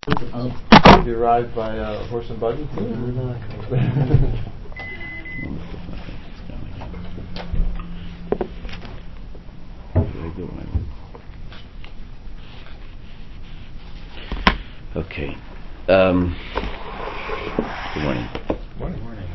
You arrived by horse and buggy? Okay. Good morning. Morning.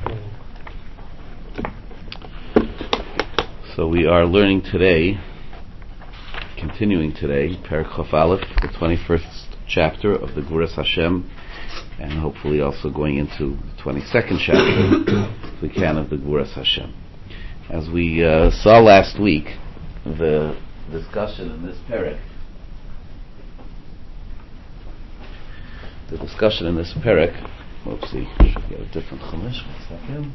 So we are learning today, continuing today, Perek Chaf Aleph, the 21st chapter of the Gevuras Hashem, and hopefully also going into the 22nd chapter, if we can, of the Gevuras Hashem. As we saw last week, the discussion in this Perek, whoopsie, should get a different chumash, 1 second.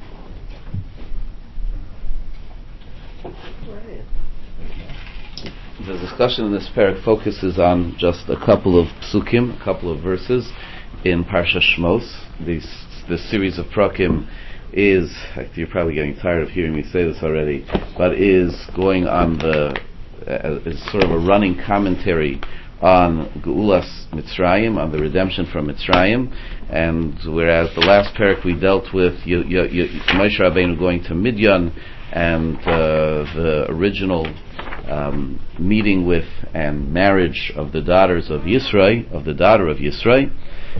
The discussion in this Perek focuses on just a couple of psukim, a couple of verses in Parsha Shmos. This series of prakim is, you're probably getting tired of hearing me say this already, but is going on is sort of a running commentary on Geulas Mitzrayim, on the redemption from Mitzrayim. And whereas the last Perek we dealt with Moshe Rabbeinu going to Midian and the original meeting with and marriage of the daughters of Yisro, of the daughter of Yisro.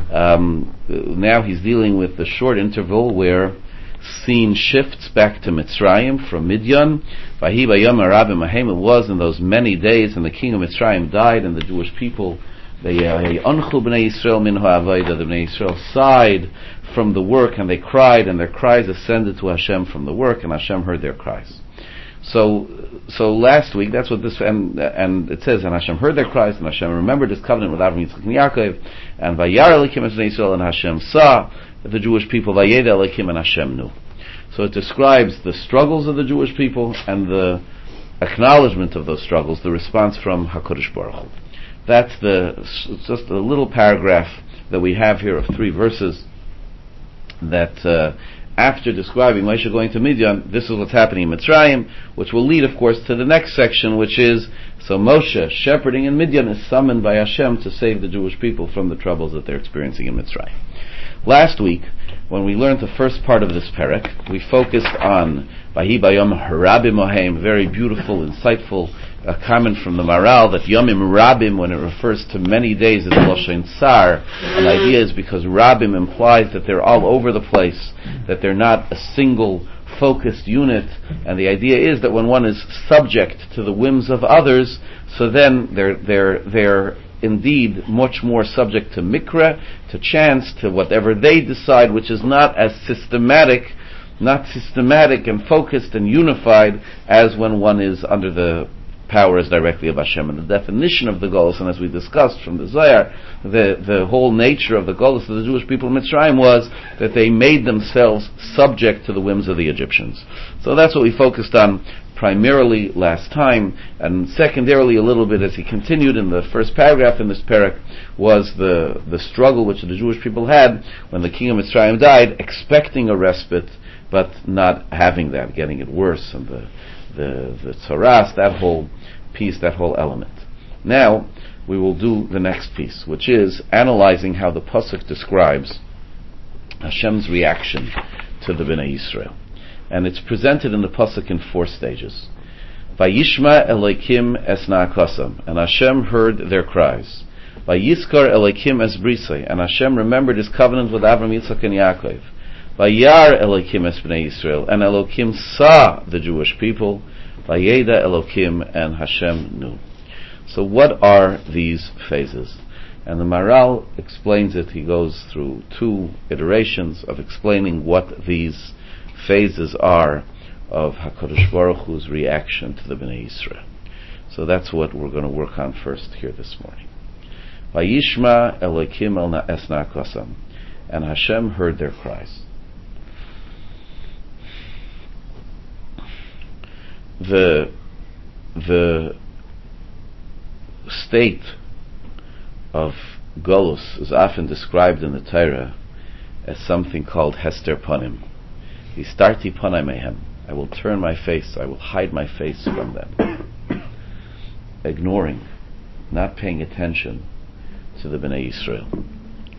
Now he's dealing with the short interval where scene shifts back to Mitzrayim from Midian. Vahi bayom harabim ahem, it was in those many days, and the king of Mitzrayim died, and the Jewish people, the Bnei Yisrael sighed from the work, and they cried, and their cries ascended to Hashem from the work, and Hashem heard their cries. So last week, that's what this, and it says, and Hashem heard their cries, and Hashem remembered His covenant with Avraham, Yitzchak, and Yaakov, and Vayar Elokim es Bnei Yisrael, and Hashem saw the Jewish people, Vayeda Elokim, and Hashem knew. So it describes the struggles of the Jewish people and the acknowledgement of those struggles, the response from HaKadosh Baruch Hu. That's it's just a little paragraph that we have here of 3 verses that after describing Moshe going to Midian, this is what's happening in Mitzrayim, which will lead, of course, to the next section, which is, so Moshe, shepherding in Midian, is summoned by Hashem to save the Jewish people from the troubles that they're experiencing in Mitzrayim. Last week, when we learned the first part of this Perek, we focused on Vahi bayom harabim oheim, very beautiful, insightful comment from the Maral that Yomim Rabim, when it refers to many days, is Loshen Tsar. And the idea is because Rabim implies that they're all over the place, that they're not a single focused unit, and the idea is that when one is subject to the whims of others, so then they're indeed much more subject to mikra, to chance, to whatever they decide, which is not as systematic and focused and unified as when one is under the power is directly of Hashem. And the definition of the Golus, and as we discussed from the Zohar, the whole nature of the Golus of the Jewish people in Mitzrayim was that they made themselves subject to the whims of the Egyptians. So that's what we focused on primarily last time, and secondarily a little bit as he continued in the first paragraph in this Perek was the struggle which the Jewish people had when the king of Mitzrayim died, expecting a respite but not having that, getting it worse, and the tzaras, that whole piece, that whole element. Now we will do the next piece, which is analyzing how the pasuk describes Hashem's reaction to the Bnei Yisrael. And it's presented in the pasuk in 4 stages. Vayishma Elokim es na'akosam, and Hashem heard their cries. Vayiskar Elokim es brisei, and Hashem remembered His covenant with Avraham, Yitzchak, and Yaakov. Vayar Elokim es Bnei Yisrael, and Elokim saw the Jewish people. Vayeda Elokim, and Hashem knew. So what are these phases? And the Maral explains it. He goes through 2 iterations of explaining what these phases are of HaKadosh Baruch Hu's reaction to the Bnei Yisrael. So that's what we're going to work on first here this morning. Vayishma Elokim es na'akosam, and Hashem heard their cries. The state of Golus is often described in the Torah as something called Hester Panim. Histarti Panai Mehem. I will turn my face, I will hide my face from them. Ignoring, not paying attention to the Bnei Yisrael.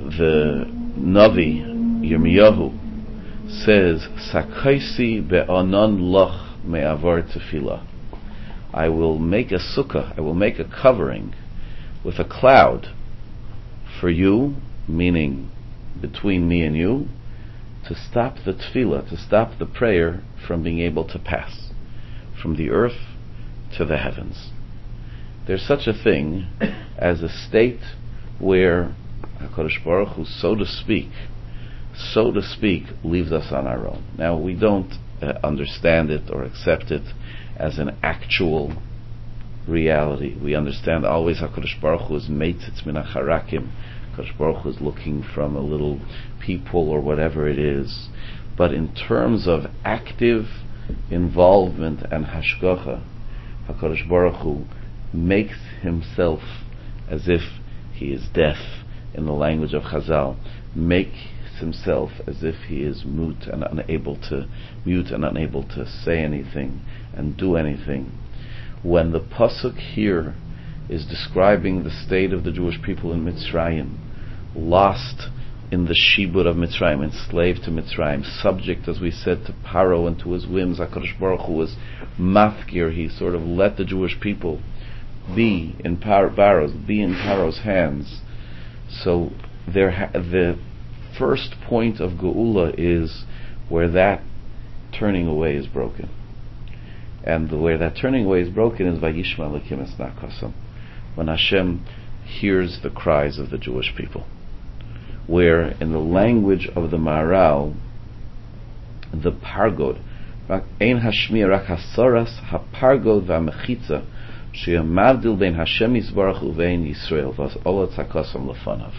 the Navi Yirmiyahu says, Sakaisi be'anan loch me'avar tefillah. I will make a sukkah, I will make a covering with a cloud for you, meaning between me and you, to stop the tefillah, to stop the prayer from being able to pass from the earth to the heavens. There's such a thing as a state where HaKadosh Baruch Hu, so to speak, leaves us on our own. Now, we don't understand it or accept it as an actual reality. We understand always HaKadosh Baruch Hu is meitzitz min hacharakim. HaKadosh Baruch Hu is looking from a little peephole or whatever it is. But in terms of active involvement and hashgacha, HaKadosh Baruch Hu makes himself as if he is deaf, in the language of Chazal, makes himself as if he is mute and unable to say anything and do anything. When the pasuk here is describing the state of the Jewish people in Mitzrayim, lost in the shibud of Mitzrayim, enslaved to Mitzrayim, subject, as we said, to Paro and to his whims, HaKadosh Baruch Hu was mafkir. He sort of let the Jewish people be in Paro's hands. So the first point of Geula is where that turning away is broken. And where that turning away is broken is Vayishma Elokim es Nakasam, when Hashem hears the cries of the Jewish people. Where in the language of the Maharal, the Pargod, Ein Hashmiya Rak Hasoras HaPargod VaMechitza She'amavdil Bein Hashem Yisbarach Uvein Yisrael Vas Ola Tzakasam Lefanav.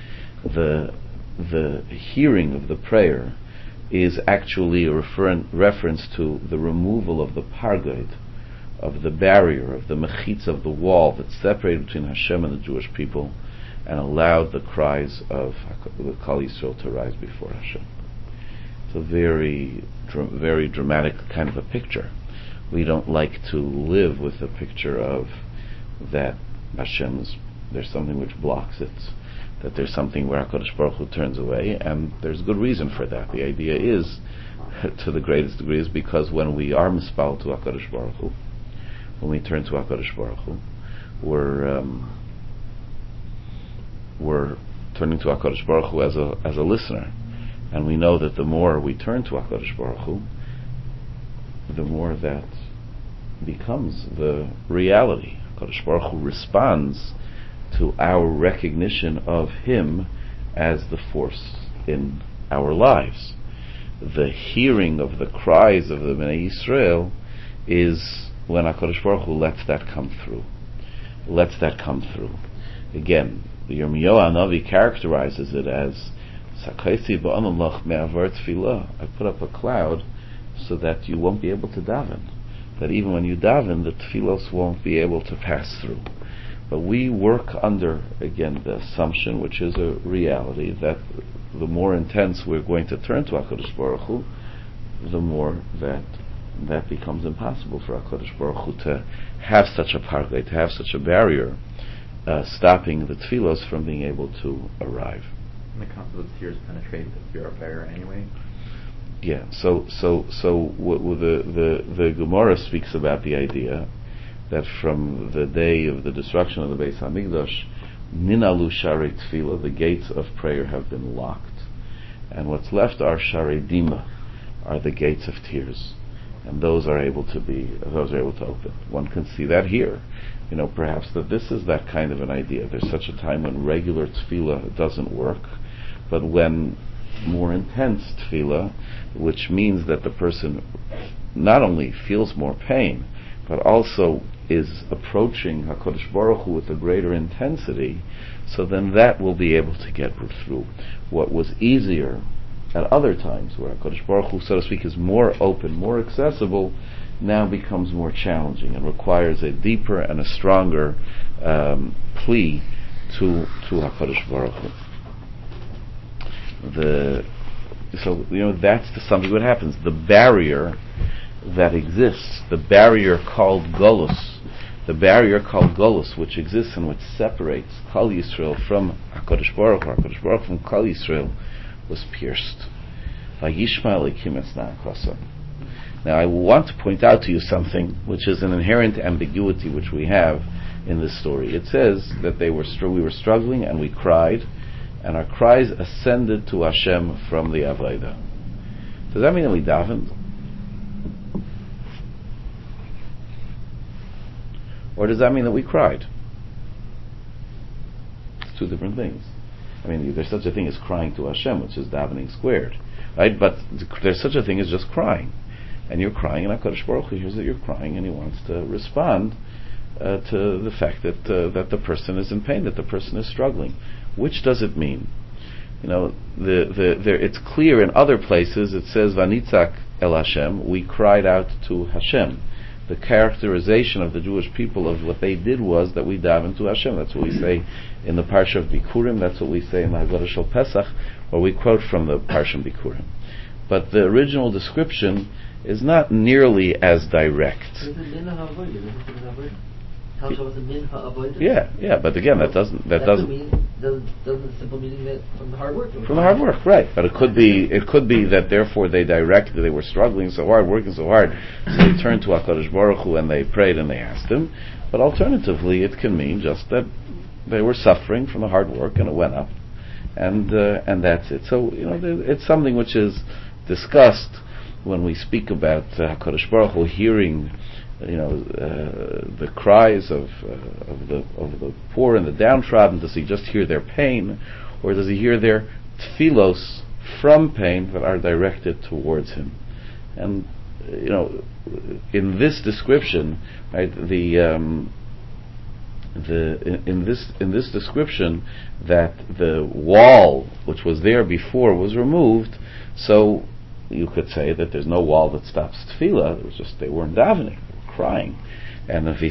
The hearing of the prayer is actually a reference to the removal of the pargod, of the barrier, of the mechitza, of the wall that separated between Hashem and the Jewish people, and allowed the cries of the Kal Yisrael to rise before Hashem. It's a very, very dramatic kind of a picture. We don't like to live with a picture of that there's something which blocks it, that there's something where HaKadosh Baruch Hu turns away, and there's good reason for that. The idea is, to the greatest degree, is because when we are mispal to HaKadosh Baruch Hu, when we turn to HaKadosh Baruch Hu, we're turning to HaKadosh Baruch Hu as a listener, and we know that the more we turn to HaKadosh Baruch Hu, the more that becomes the reality. HaKadosh Baruch Hu responds to our recognition of Him as the force in our lives. The hearing of the cries of the Bnei Yisrael is when HaKadosh Baruch Hu lets that come through. Again, the Yirmiyahu Navi characterizes it as Sakaisi ba'anan loch me'avar tefillah. I put up a cloud so that you won't be able to daven. That even when you daven, the tefillos won't be able to pass through. But we work under, again, the assumption, which is a reality, that the more intense we're going to turn to HaKadosh Baruch Hu, the more that becomes impossible for HaKadosh Baruch Hu to have such a pargay, to have such a barrier, stopping the tefillos from being able to arrive. And the concept of tears penetrate your barrier anyway? Yeah, so the Gemara speaks about the idea that from the day of the destruction of the Beis Hamikdash, Ninalu Sharei Tefillah, the gates of prayer have been locked, and what's left are Sharei Dima, are the gates of tears, and those are able to open. One can see that here. Perhaps that this is that kind of an idea. There's such a time when regular tefillah doesn't work, but when more intense tefillah, which means that the person not only feels more pain, but also is approaching HaKadosh Baruch Hu with a greater intensity, so then that will be able to get through. What was easier at other times, where HaKadosh Baruch Hu, so to speak, is more open, more accessible, now becomes more challenging and requires a deeper and a stronger plea to HaKadosh Baruch Hu. That's something what happens. The barrier that exists, the barrier called Golus, the barrier called Golus, which exists and which separates Kal Yisrael from HaKadosh Baruch Hu, HaKadosh Baruch Hu from Kal Yisrael, was pierced. Vayishma Elokim es na'akosam. Now I want to point out to you something which is an inherent ambiguity which we have in this story. It says that we were struggling and we cried, and our cries ascended to Hashem from the Avodah. Does that mean that we davened? Or does that mean that we cried? It's two different things. I mean, there's such a thing as crying to Hashem, which is davening squared, right? But there's such a thing as just crying, and you're crying, and HaKadosh Baruch Hu hears that you're crying, and He wants to respond to the fact that the person is in pain, that the person is struggling. Which does it mean? You know, it's clear in other places. It says Vanitzak El Hashem. We cried out to Hashem. The characterization of the Jewish people of what they did was that we davened to Hashem. That's what we say in the Parsha of Bikurim. That's what we say in the Haggadah Shel Pesach, or we quote from the Parsha of Bikurim. But the original description is not nearly as direct. Yeah, but again, that doesn't simple meaning that from the hard work. From the hard work, right? But it could be that therefore they were struggling so hard, working so hard, so they turned to HaKadosh Baruch Hu and they prayed and they asked Him. But alternatively, it can mean just that they were suffering from the hard work and it went up, and that's it. So it's something which is discussed when we speak about HaKadosh Baruch Hu hearing the cries of the poor and the downtrodden. Does He just hear their pain, or does He hear their tefillos from pain that are directed towards Him? And in this description, right, in this description, that the wall which was there before was removed, so you could say that there's no wall that stops tefillah. It was just they weren't davening, crying. And if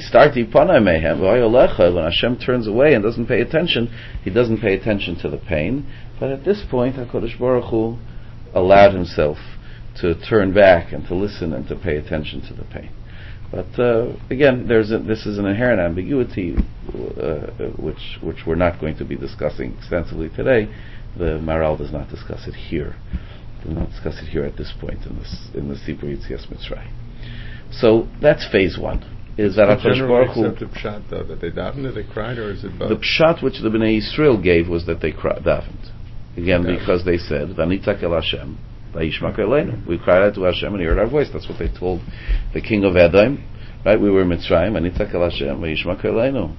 when Hashem turns away and doesn't pay attention, He doesn't pay attention to the pain. But at this point, HaKadosh Baruch Hu allowed Himself to turn back and to listen and to pay attention to the pain. But again, this is an inherent ambiguity which we're not going to be discussing extensively today. The Maharal does not discuss it here. Does not discuss it here at this point in the Sipur Yitzias Mitzrayim. So that's phase one. Is that HaKadosh Baruch Hu? Accepted pshat though, that they davened, or they cried, or is it both? The pshat which the Bnei Yisrael gave was that they davened. Again, because they said, "Vanitzak El Hashem, vayishma Elokeinu." We cried out to Hashem and He heard our voice. That's what they told the king of Edom. Right? We were in Mitzrayim. Vanitzak El Hashem, vayishma Elokeinu.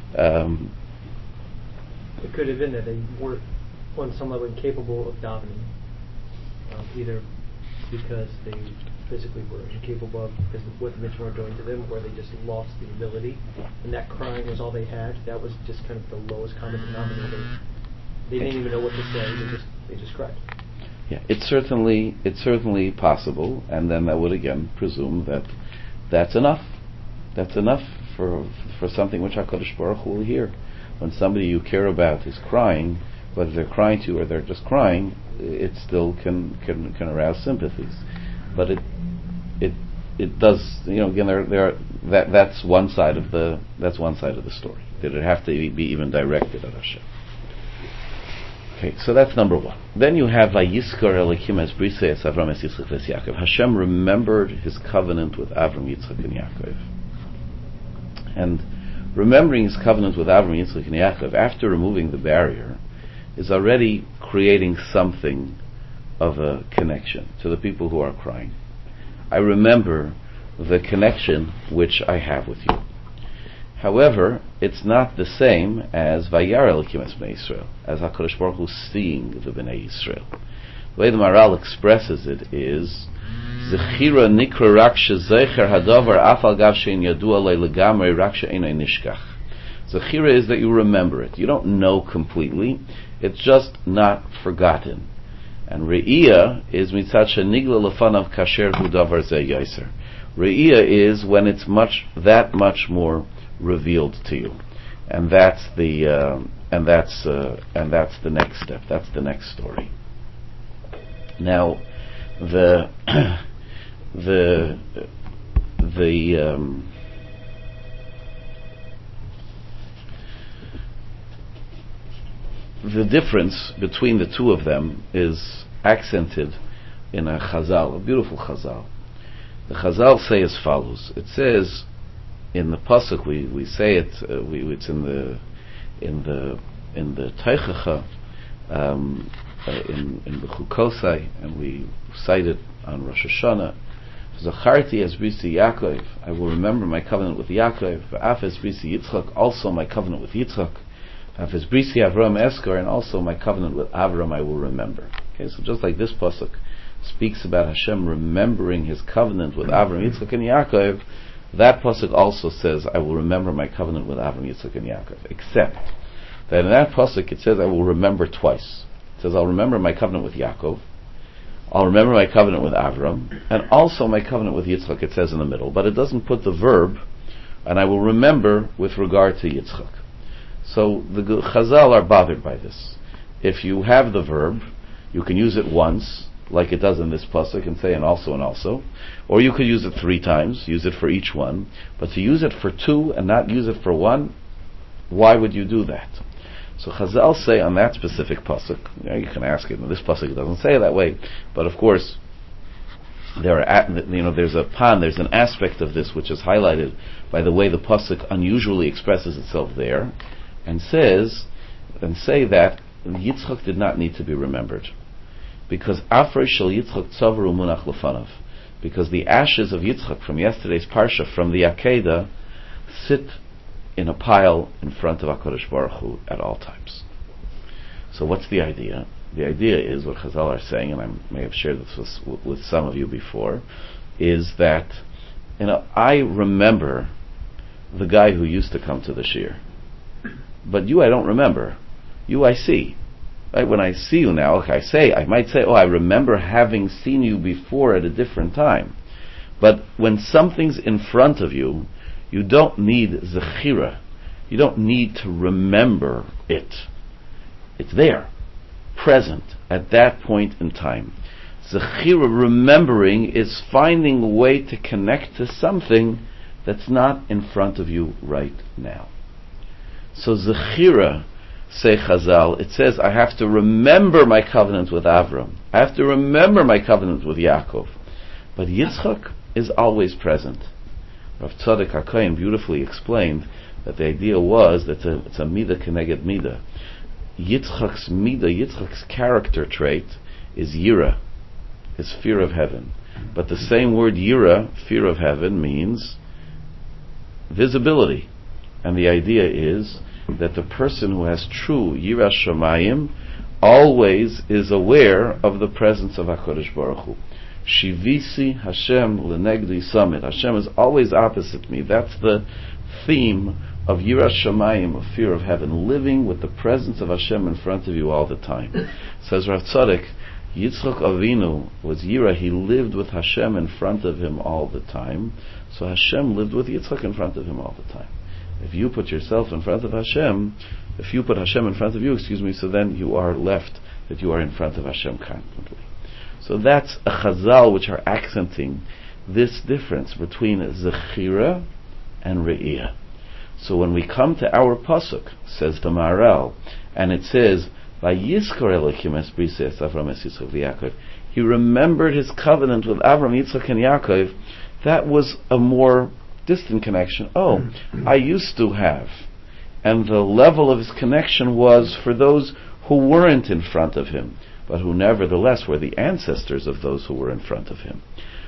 It could have been that they were on some level incapable of davening, either because they physically were incapable of because of what the mitzvah were doing to them, or they just lost the ability, and that crying was all they had. That was just kind of the lowest common denominator. They didn't even know what to say. They just cried. Yeah, it's certainly possible, and then that would again presume that that's enough. That's enough for something which HaKadosh Baruch Hu will hear. When somebody you care about is crying, whether they're crying to you or they're just crying, it still can arouse sympathies. But it does, again, that's one side of the story. Did it have to be even directed at Hashem? Okay, so that's number one. Then you have Vayiskar Elokim es Brise es Avram es Yitzchak es Yaakov. Hashem remembered His covenant with Avram, Yitzchak, and Yaakov. And remembering His covenant with Avram, Yitzchak, and Yaakov after removing the barrier is already creating something of a connection to the people who are crying. I remember the connection which I have with you. However, it's not the same as Vayar Elokim es Bnei Yisrael, as HaKadosh Baruch Hu seeing the Bnei Yisrael. The way the Maharal expresses it is Zechira nikra rak shezecher hadavar afal gav shein yadua lei legamrei rak she'enei nishkach. Zechira is that you remember it. You don't know completely. It's just not forgotten. And Re'iyah is mitzad shenigla lefanav kasher hu davar zeh yoser. Re'iyah is when it's much more revealed to you, and that's the next step. That's the next story. Now, the difference between the two of them is accented in a Chazal, a beautiful Chazal. The Chazal say as follows. It says in the pasuk, we say it. It's in the Teichacha, in the Chukosai, and we cite it on Rosh Hashanah. Zacharti es brisi Yaakov, I will remember my covenant with Yaakov. V'af es brisi Yitzchak, also my covenant with Yitzchak. V'af es brisi Avram Eskor, and also my covenant with Avram I will remember. Okay, so just like this pasuk speaks about Hashem remembering His covenant with Avram, Yitzchak, and Yaakov, that pasuk also says, I will remember my covenant with Avram, Yitzchak, and Yaakov. Except that in that pasuk it says, I will remember twice. It says, I'll remember my covenant with Yaakov, I'll remember my covenant with Avram, and also my covenant with Yitzchak, it says in the middle, but it doesn't put the verb, and I will remember with regard to Yitzchak. So the Chazal are bothered by this. If you have the verb, you can use it once, like it does in this pasuk, and say and also, or you could use it 3 times, use it for each one, but to use it for 2 and not use it for 1, why would you do that? So Chazal say on that specific pasuk, you can ask it. In this pasuk it doesn't say it that way, but of course there's an aspect of this which is highlighted by the way the pasuk unusually expresses itself there, and say that Yitzchak did not need to be remembered, because Afrei Shel Yitzchak Tzavru Munach Lefanav, because the ashes of Yitzchak from yesterday's parsha, from the Akedah, sit in a pile in front of HaKadosh Baruch Hu at all times. So what's the idea? The idea is, what Chazal are saying, and I may have shared this with some of you before, is that, I remember the guy who used to come to the shir, but you I don't remember. You I see. Right? When I see you now, I might say, I remember having seen you before at a different time. But when something's in front of you, you don't need zechira. You don't need to remember it. It's there, present, at that point in time. Zechira, remembering, is finding a way to connect to something that's not in front of you right now. So zechira, say Chazal, it says I have to remember my covenant with Avram. I have to remember my covenant with Yaakov. But Yitzchak is always present. Rav Tzadok HaKohen beautifully explained that the idea was that it's a midah keneged midah. Yitzchak's character trait is yira, is fear of heaven. But the same word yira, fear of heaven, means visibility. And the idea is that the person who has true yiras shamayim always is aware of the presence of HaKadosh Baruch Hu. Shivisi Hashem lenegdi samid. Hashem is always opposite me. That's the theme of yiras shamayim, of fear of heaven, living with the presence of Hashem in front of you all the time. Says Rav Tzadok, Yitzchak Avinu was yira. He lived with Hashem in front of him all the time. So Hashem lived with Yitzchak in front of him all the time. If you put yourself in front of Hashem, if you put Hashem in front of you, so then you are left that you are in front of Hashem constantly. So that's a Chazal which are accenting this difference between Zechira and Re'iyah. So when we come to our pasuk, says the Maharal, and it says, "Vayizkor Elokim es brisei es Avram es Yitzchak v'Yaakov," he remembered his covenant with Avram, Yitzchak, and Yaakov. That was a more distant connection. I used to have. And the level of his connection was for those who weren't in front of him, but who nevertheless were the ancestors of those who were in front of him.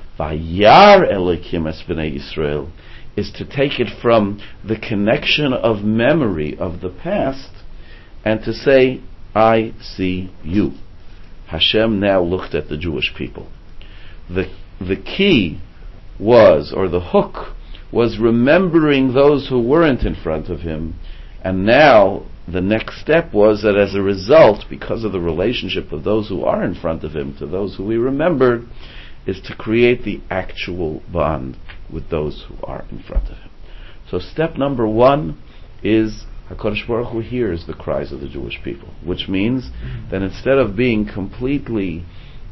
Vayar Elokim es bnei Yisrael is to take it from the connection of memory of the past and to say, I see you. Hashem now looked at the Jewish people. The key was, or the hook was, remembering those who weren't in front of him, and now the next step was that as a result, because of the relationship of those who are in front of him to those who he remembered, is to create the actual bond with those who are in front of him. So step number 1 is HaKadosh Baruch Hu hears the cries of the Jewish people, which means that instead of being completely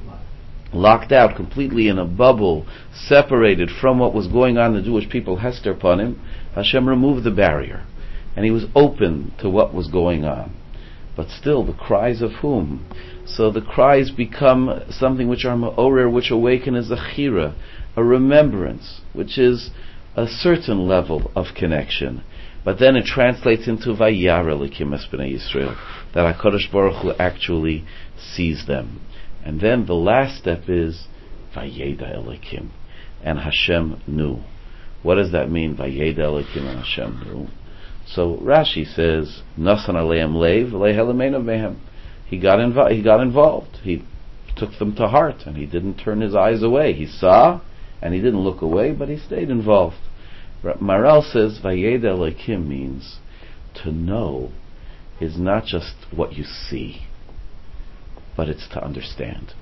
locked out, completely in a bubble, separated from what was going on in the Jewish people, Hester Panim, Hashem removed the barrier, and he was open to what was going on. But still, the cries of whom? So the cries become something which are ma'orer, which awaken as a chira, a remembrance, which is a certain level of connection. But then it translates into Vayara Elokim es bnei Yisrael, that HaKadosh Baruch Hu actually sees them. And then the last step is Vayeda Elokim, and Hashem knew. What does that mean? Vayeda Elokim and Hashem knew. So Rashi says, Nasan aleim leiv lehelamena mehem. He got involved. He took them to heart, and he didn't turn his eyes away. He saw, and he didn't look away, but he stayed involved. Maral says, Vayeda Elokim means to know is not just what you see, but it's to understand.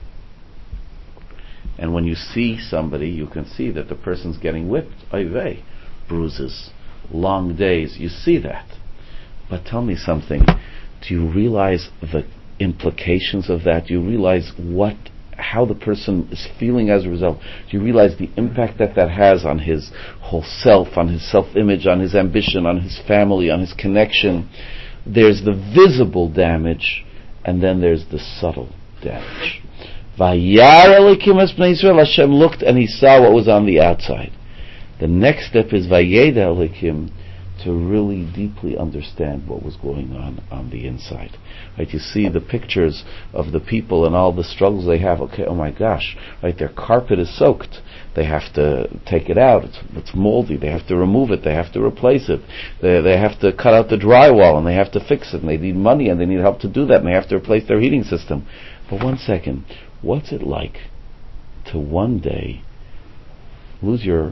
And when you see somebody, you can see that the person's getting whipped, bruises, long days, you see that. But tell me something, do you realize the implications of that? Do you realize how the person is feeling as a result? Do you realize the impact that has on his whole self, on his self-image, on his ambition, on his family, on his connection? There's the visible damage, and then there's the subtle damage. Vayar Elokim es bnei Yisrael, Hashem looked and he saw what was on the outside. The next step is Vayeda Elokim, to really deeply understand what was going on the inside. Right? You see the pictures of the people and all the struggles they have. Okay, oh my gosh, right? Their carpet is soaked. They have to take it out. It's moldy. They have to remove it. They have to replace it. They have to cut out the drywall and they have to fix it. And they need money and they need help to do that. And they have to replace their heating system. But one second, what's it like to one day lose your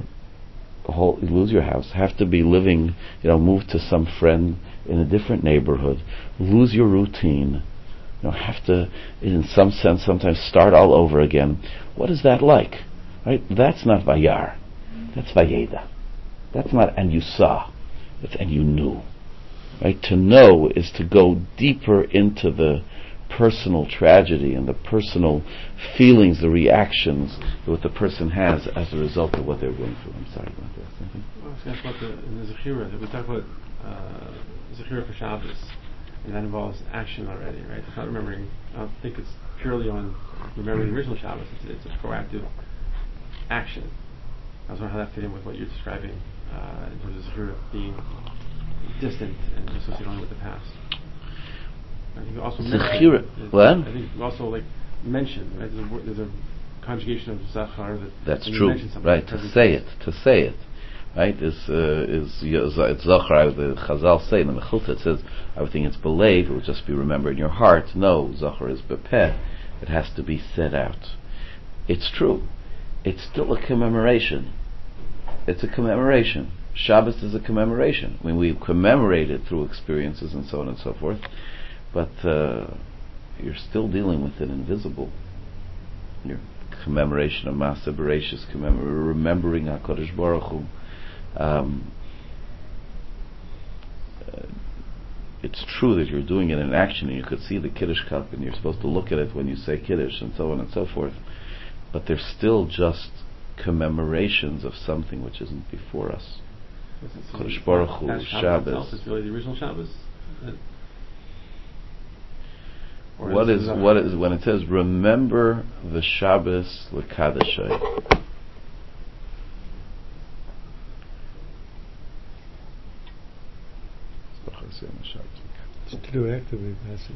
house, have to be living, move to some friend in a different neighborhood, lose your routine, have to, in some sense, sometimes start all over again. What is that like? Right? That's not Vayar. That's Vayeda. That's not, and you saw. It's, and you knew. Right? To know is to go deeper into the personal tragedy and the personal feelings, the reactions that the person has as a result of what they're going through. I'm sorry, you want to ask something? Well, I was going to ask about the Zechira, that we talk about Zechira for Shabbos, and that involves action already, right? It's not remembering. I don't think it's purely on remembering the original Shabbos. It's a proactive action. I was wondering how that fit in with what you're describing in terms of Zechira being distant and associated only with the past. I think you also what? I think you also mentioned, right? There's a conjugation of Zachar that's true, right? To say it, right? It's Zachar. The Chazal say in the Mechilta, it says everything it's believe, it will just be remembered in your heart. No, Zachar is bepeh. It has to be said out. It's true. It's still a commemoration. It's a commemoration. Shabbos is a commemoration. I mean, we commemorate it through experiences and so on and so forth. But you're still dealing with an invisible. Your commemoration of Maaseh Bereishis, remembering HaKadosh Baruch Hu. It's true that you're doing it in action, and you could see the Kiddush cup, and you're supposed to look at it when you say Kiddush, and so on and so forth. But they're still just commemorations of something which isn't before us. HaKadosh Baruch Hu, Shabbos. It's really the original Shabbos. What is when it says remember the Shabbos l'Kadashai? To do actively,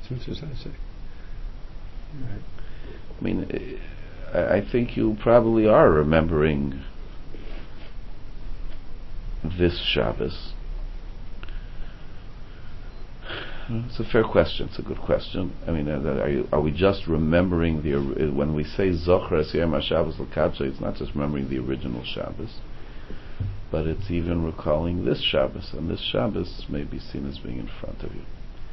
I mean, I think you probably are remembering this Shabbos. It's a fair question. It's a good question. I mean, are we just remembering when we say Zochar es Yom HaShabbos l'Kadshai, it's not just remembering the original Shabbos, but it's even recalling this Shabbos, and this Shabbos may be seen as being in front of you.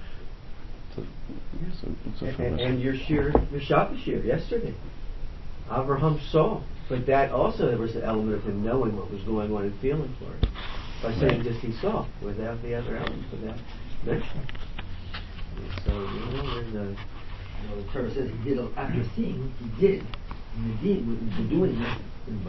And your Shabbos year yesterday, Avraham saw, but that also there was an element of him knowing what was going on and feeling for it by saying just he saw, without the other elements of that mention. So, the Torah says he did, after seeing, he did. And the deed, the doing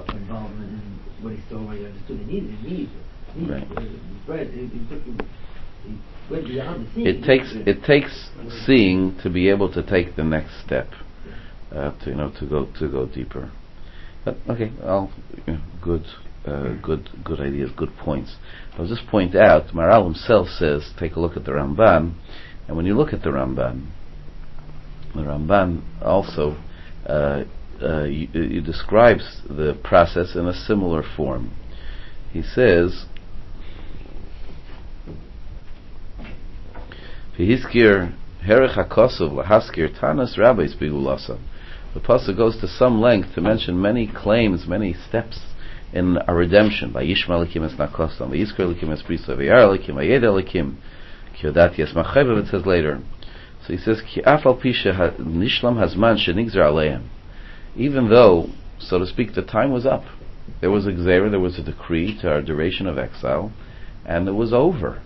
involvement in what he saw, what he understood, he needed. Right. Bread, he took He went beyond the seeing. It takes seeing to be able to take the next step, to go deeper. But okay, good ideas, good points. I'll just point out, Maharal himself says, take a look at the Ramban, and when you look at the Ramban also he describes the process in a similar form. He says, "V'hiskir herech hakosov lahaskir tanas rabbis b'gulasa." The pasuk goes to some length to mention many claims, many steps in a redemption. Vayishma elikim es nakosam, vayizkir elikim es brisa, vayar elikim, vayed elikim, ki yodat yes machayv. It says later. So he says, "Ki afal pisha nishlam hazman shenigzar aleim." Even though, so to speak, the time was up, there was a gzeira, there was a decree to our duration of exile, and it was over.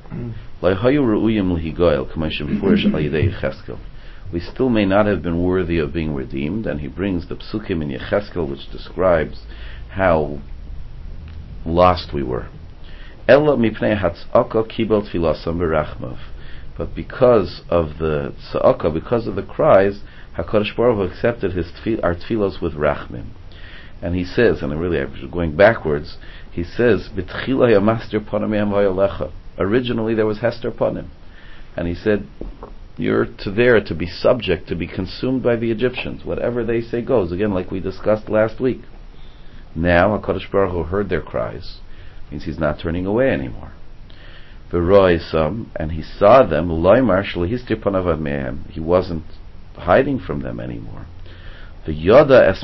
We still may not have been worthy of being redeemed, and he brings the psukim in Yecheskel, which describes how lost we were. But because of the tza'aka, because of the cries, HaKadosh Baruch Hu accepted our tefillos with rachmim. And he says, and really going backwards, he says, originally there was hester panim. And he said, you're there to be subject, to be consumed by the Egyptians. Whatever they say goes. Again, like we discussed last week. Now, HaKadosh Baruch Hu heard their cries. Means he's not turning away anymore. And he saw them, he wasn't hiding from them anymore. And he knew their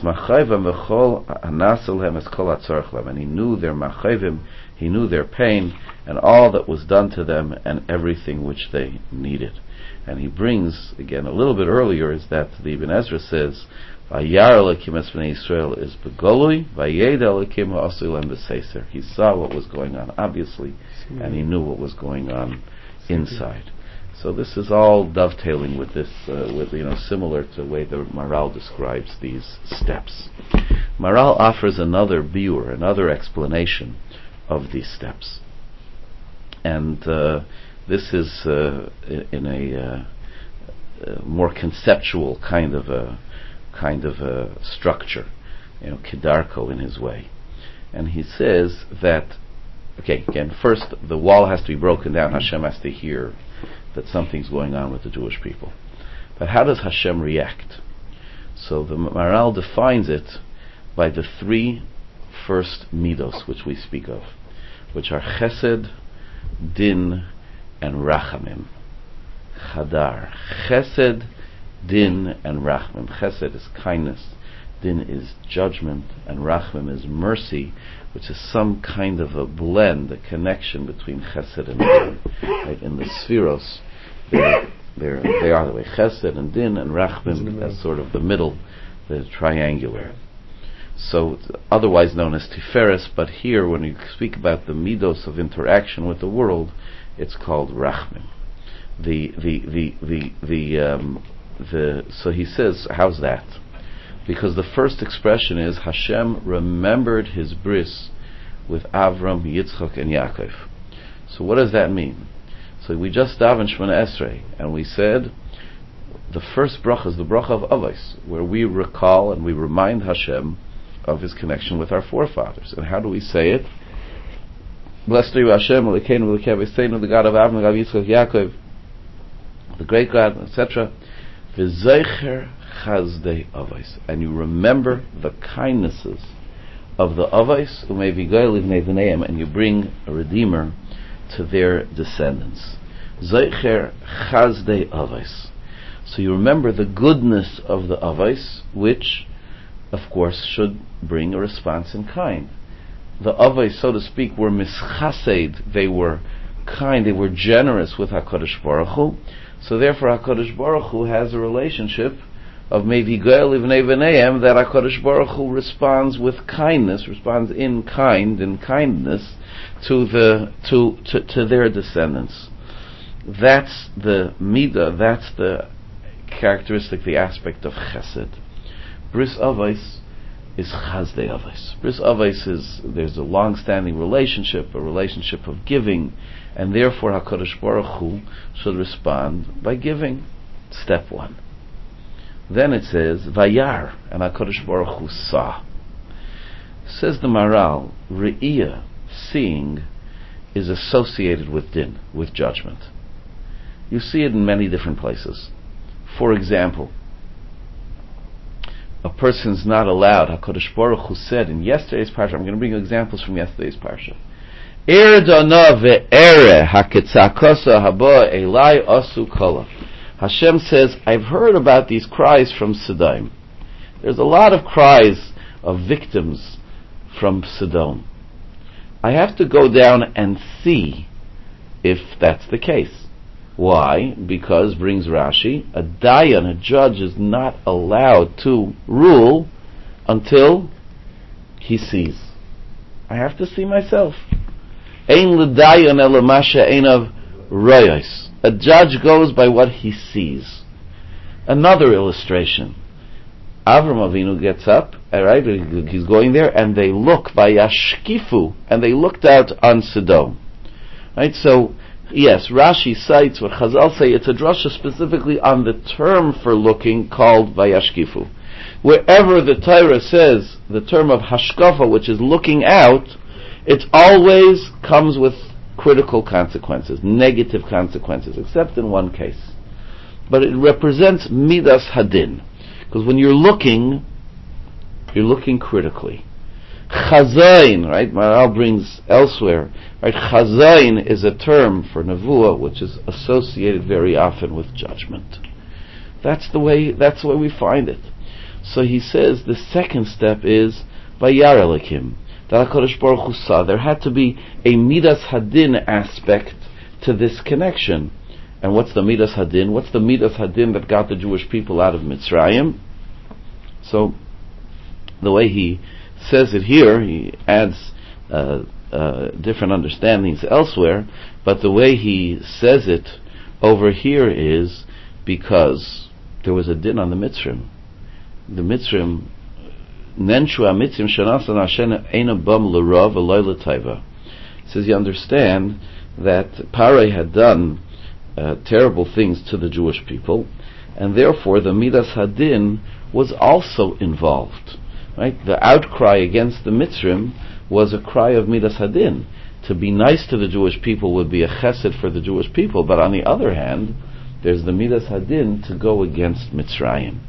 machayvim, he knew their pain, and all that was done to them, and everything which they needed. And he brings, again, a little bit earlier, is that the Ibn Ezra says, Vayar Elokim es bnei Yisrael is begolui, Vayed Elokim ha'asul em b'seiser. He saw what was going on, obviously, and he knew what was going on inside. So this is all dovetailing with this, similar to the way the Maharal describes these steps. Maharal offers another biur, another explanation of these steps, and this is in a more conceptual kind of a structure, Kedarko in his way. And he says that, again, first the wall has to be broken down. Hashem has to hear that something's going on with the Jewish people. But how does Hashem react? So the Maharal defines it by the three first midos which we speak of, which are Chesed, Din, and Rachamim. Chadar. Chesed, Din, and Rachamim. Chesed is kindness, Din is judgment, and Rachamim is mercy, which is some kind of a blend, a connection between Chesed and Din. Right? In the Spheros, they are the way. Chesed and Din and Rachamim, that's sort of the middle, the triangular. So it's otherwise known as Tiferes, but here when you speak about the midos of interaction with the world, it's called Rachmim. So he says, how's that? Because the first expression is Hashem remembered his bris with Avram, Yitzchak, and Yaakov. So what does that mean? So we just davened Shemona Esrei, and we said the first bracha is the bracha of Avos, where we recall and we remind Hashem of his connection with our forefathers. And how do we say it? Blessed are you, Hashem, Elokeinu, Elokei Avosseinu, the God of Abraham, the God of Yitzchak, Yaakov, the great God, etc. V'zeicher chazdei avos, and you remember the kindnesses of the avos, umevigoy livnei v'neim, and you bring a redeemer to their descendants. Zeicher chazdei avos. So you remember the goodness of the avos, which, of course, should bring a response in kind. The avos, so to speak, were mischased, they were kind, they were generous with HaKadosh Baruch Hu. So therefore HaKadosh Baruch Hu has a relationship of Mevigoy Livnei V'neim, that HaKadosh Baruch Hu responds with kindness, responds in kindness to their descendants. That's the midah, that's the characteristic, the aspect of chesed. Bris avos is chazdei avos. Bris avos is, there's a long-standing relationship, a relationship of giving, and therefore HaKadosh Baruch Hu should respond by giving. Step one. Then it says, Vayar, and HaKadosh Baruch Hu saw. Says the Maral, Re'iyah, seeing, is associated with din, with judgment. You see it in many different places. For example, a person's not allowed, HaKadosh Baruch Hu said in yesterday's parsha, I'm going to bring you examples from yesterday's parsha. Hashem says, I've heard about these cries from Sodom. There's a lot of cries of victims from Sodom. I have to go down and see if that's the case. Why? Because, brings Rashi, a dayan, a judge, is not allowed to rule until he sees. I have to see myself. Ein l'dayan ela masha einav royos. A judge goes by what he sees. Another illustration. Avram Avinu gets up, right? He's going there, and they look vayashkifu, and they looked out on Sodom. Right? So, yes, Rashi cites what Chazal say. It's a drasha specifically on the term for looking called vayashkifu. Wherever the Torah says the term of hashkafa, which is looking out, it always comes with critical consequences, negative consequences, except in one case. But it represents midas hadin, because when you're looking critically. Chazain, right? Maral brings elsewhere, right? Chazain is a term for nevuah, which is associated very often with judgment. That's the way we find it. So he says the second step is Vayar Elikim. That HaKadosh Baruch Hu saw. There had to be a Midas Hadin aspect to this connection. And what's the Midas Hadin? What's the Midas Hadin that got the Jewish people out of Mitzrayim? So, the way he says it here, he adds different understandings elsewhere, but the way he says it over here is because there was a din on the Mitzrim. The Mitzrim, Nenshu HaMitzrim Shanasan Hashem Eina Bam L'Rav V'Loi L'Taiva. It says you understand that Paroi had done terrible things to the Jewish people, and therefore the Midas Hadin was also involved. Right? The outcry against the Mitzrim was a cry of Midas Hadin. To be nice to the Jewish people would be a chesed for the Jewish people, but on the other hand, there's the Midas Hadin to go against Mitzrayim.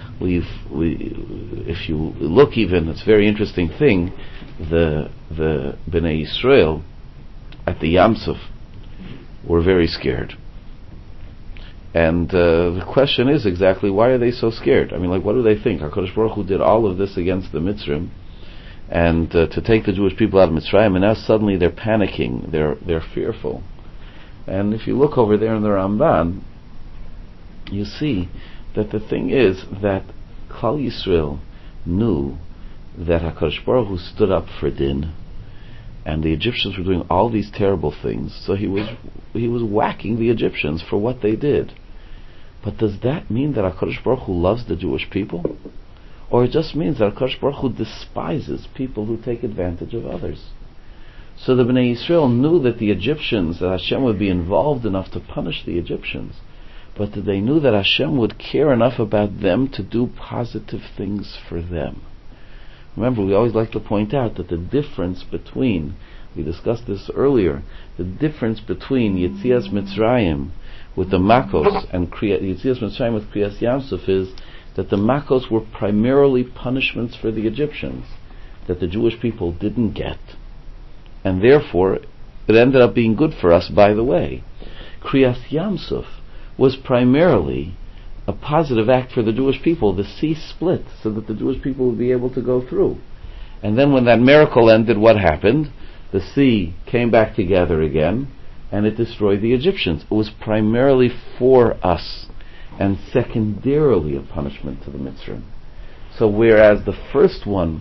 If you look even, it's a very interesting thing, the Bnei Yisrael at the Yam Suf were very scared. And the question is exactly, why are they so scared? I mean, like, what do they think? HaKadosh Baruch Hu did all of this against the Mitzrim, and to take the Jewish people out of Mitzrayim, and now suddenly they're panicking, they're fearful. And if you look over there in the Ramban, you see that the thing is that Klal Yisrael knew that HaKadosh Baruch Hu stood up for din, and the Egyptians were doing all these terrible things, so he was whacking the Egyptians for what they did. But does that mean that HaKadosh Baruch Hu loves the Jewish people? Or it just means that HaKadosh Baruch Hu despises people who take advantage of others? So the Bnei Yisrael knew that the Egyptians, that Hashem would be involved enough to punish the Egyptians, but that they knew that Hashem would care enough about them to do positive things for them. Remember, we always like to point out that the difference between, we discussed this earlier, the difference between Yetzias Mitzrayim with the Makos and Yetzias Mitzrayim with Kriyas Yamsuf is that the Makos were primarily punishments for the Egyptians that the Jewish people didn't get, and therefore it ended up being good for us, by the way. Kriyas Yamsuf was primarily a positive act for the Jewish people. The sea split so that the Jewish people would be able to go through. And then when that miracle ended, what happened? The sea came back together again, and it destroyed the Egyptians. It was primarily for us, and secondarily a punishment to the Mitzrayim. So whereas the first one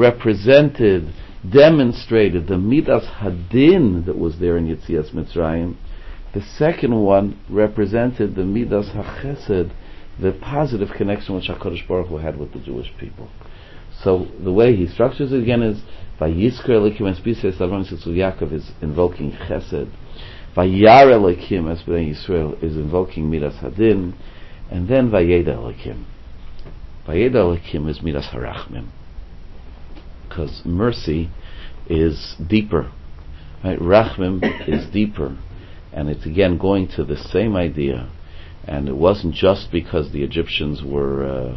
demonstrated the Midas Hadin that was there in Yetzias Mitzrayim, the second one represented the Midas HaChesed, the positive connection which HaKadosh Baruch Hu had with the Jewish people. So the way he structures it again is Vayiskar Elikim as Bisei Savron Sitzu Yaakov is invoking Chesed. Vayar Elikim as Bnei Yisrael is invoking Midas Hadin, and then Vayeda Elikim. Vayeda Elikim is Midas Harachmim, because mercy is deeper. Right? Rachmim is deeper, and it's again going to the same idea. And it wasn't just because the Egyptians were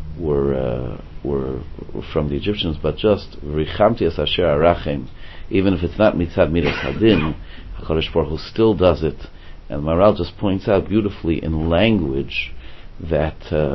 from the Egyptians, but just Richamti es Asher Arachem. Even if it's not Mitzad Midas Hadin, HaKadosh Baruch Hu still does it. And Maharal just points out beautifully in language that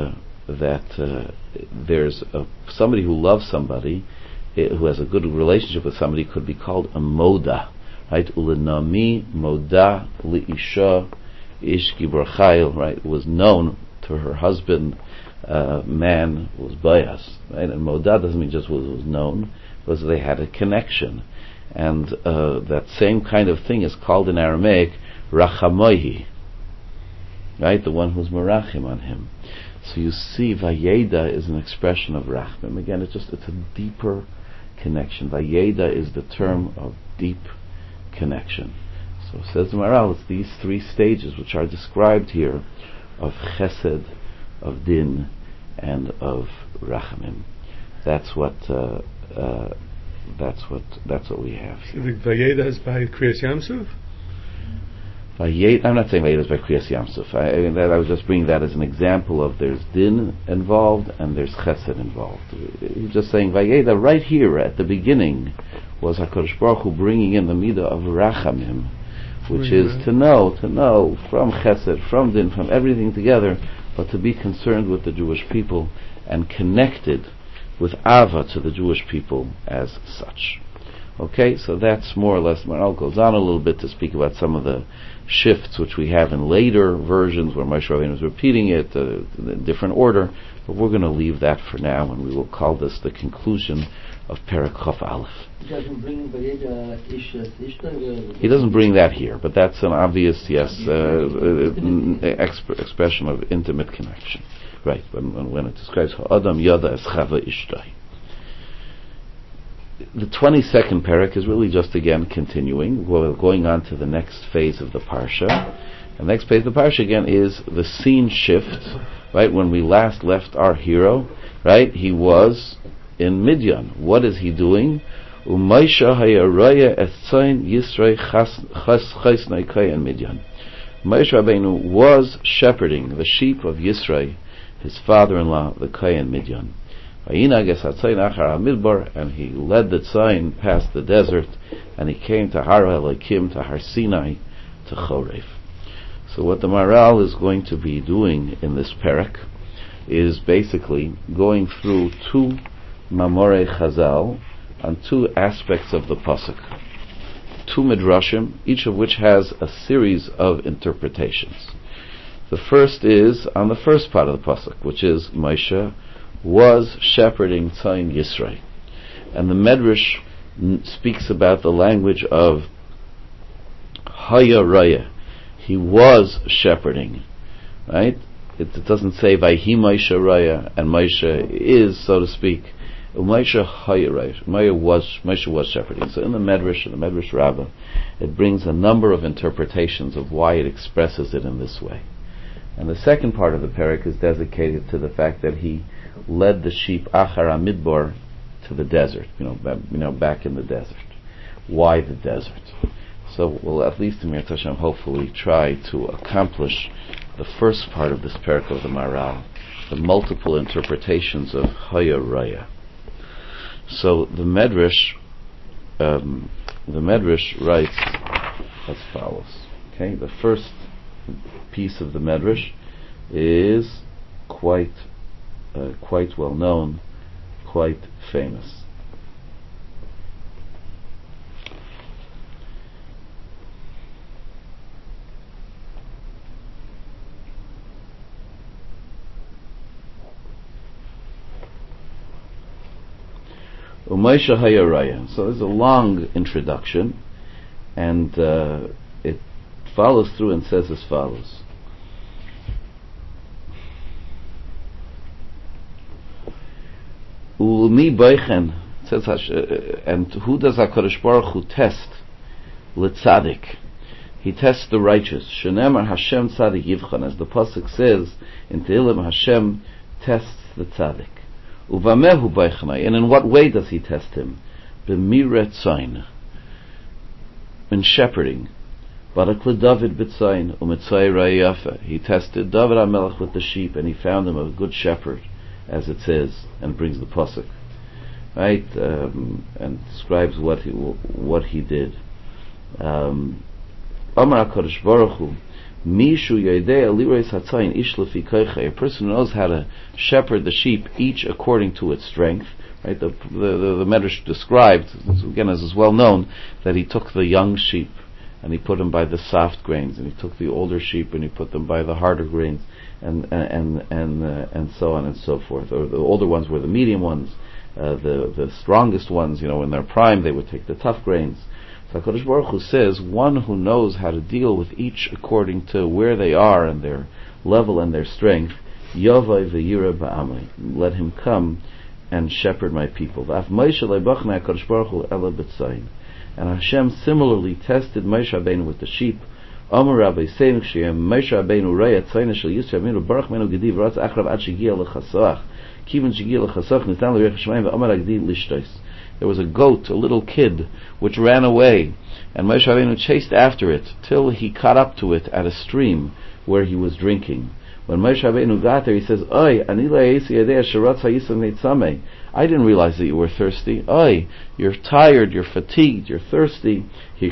there's somebody who loves somebody, who has a good relationship with somebody, could be called a moda, right? Ulenami moda liisha ish gibor chayil, right? It was known to her husband, man was bias, right? And moda doesn't mean just was known, was they had a connection, and that same kind of thing is called in Aramaic rachamohi, right? The one who's merachim on him. So you see, Vayeda is an expression of Rachmim. Again, it's a deeper connection. Vayeda is the term of deep connection. So says the Maharal, it's these three stages which are described here of Chesed, of Din, and of Rachamim. That's what we have here. So the Vayeda is by Kriyas Yamsuf? I'm not saying Vayeda is by Kriyas Yamsuf. I was just bringing that as an example of there's Din involved and there's Chesed involved. He's just saying Vayeda right here at the beginning was HaKadosh Baruch Hu bringing in the midah of Rachamim, which is to know from Chesed, from Din, from everything together, but to be concerned with the Jewish people and connected with Ava to the Jewish people as such. Okay, so that's more or less. Maharal goes on a little bit to speak about some of the shifts which we have in later versions where Moshe Rabbeinu is repeating it in a different order, but we're going to leave that for now, and we will call this the conclusion of Perek Chof Aleph. He doesn't bring Vayeda Ishta. He doesn't bring that here, but that's an obvious, expression of intimate connection. Right, when it describes Ha'adam Yada Es Chava Ishtai. The 22nd parak is really just again continuing. We're going on to the next phase of the parsha. The next phase of the parsha again is the scene shift. Right, when we last left our hero, right, he was in Midian. What is he doing? Umaisha hayaraya etzayin Yisrei chasnei kayan Midian. Moshe Rabbeinu was shepherding the sheep of Yisrei, his father-in-law, the Kayan Midian. And he led the tzayin past the desert, and he came to Har Elokim, to Har Sinai, to Chorev. So what the Maharal is going to be doing in this parak is basically going through two Mamorei Chazal on two aspects of the pasuk, two midrashim, each of which has a series of interpretations. The first is on the first part of the pasuk, which is Moshe was shepherding Tzayin Yisrei, and the Medrash speaks about the language of Haya Raya. He was shepherding, right? It doesn't say Vayhi Moshe Raya, and Moshe is, so to speak. Moshe Haya Raya. Moshe was shepherding. So in the Medrash Rabbah, it brings a number of interpretations of why it expresses it in this way. And the second part of the parak is dedicated to the fact that he led the sheep Achar HaMidbar to the desert, back in the desert. Why the desert? So we'll at least in Mir Hashem hopefully try to accomplish the first part of this parak of the Maharal, the multiple interpretations of Haya Raya. So the Medrash writes as follows. Okay, the first piece of the Medrash is quite well known, quite famous. Umaisha Hayaraya. So there's a long introduction, and it follows through and says as follows. Umi Beichen says, and who does HaKadosh Baruch Hu test? L'tzadik. He tests the righteous. Shenemar Hashem Tzadik Yivchan, as the pasuk says in Tehillim, Hashem tests the tzaddik. Uvamehu Beichanai, and in what way does he test him? B'miret Zayin, in shepherding. Barak David b'tzayin u'mitzay rayafa. He tested David HaMelech with the sheep, and he found him a good shepherd, as it says, and brings the pasuk, right, and describes what he did. Amar HaKadosh Baruch Hu, Mishu Yodei Lireis Hatzayin Ish Lefi Kochei. A person who knows how to shepherd the sheep, each according to its strength. Right, the Medrash described, again, as is well known, that he took the young sheep and he put them by the soft grains, and he took the older sheep and he put them by the harder grains, and so on and so forth. Or the older ones were the medium ones, the strongest ones, in their prime, they would take the tough grains. So HaKadosh Baruch Hu says, one who knows how to deal with each according to where they are and their level and their strength, Yavai v'yira ba'amai, let him come and shepherd my people. And Hashem similarly tested Moshe Rabbeinu with the sheep. Amar Rabbi saying, Moshe Rabbeinu raya tzayna shel Yisrael Aminu Baruch Menu Gedi v'ratz achrav ad shegiya l'chasach kivin shegiya l'chasach nitan l'rech Shemayim v'amar agdi lishtos. There was a goat, a little kid, which ran away, and Moshe Rabbeinu chased after it till he caught up to it at a stream where he was drinking. When Moshe Rabbeinu got there, he says, Oy, ani la'esi yadei asheratz ha'yisam neitzamei. I didn't realize that you were thirsty. Oy, you're tired, you're fatigued, you're thirsty. So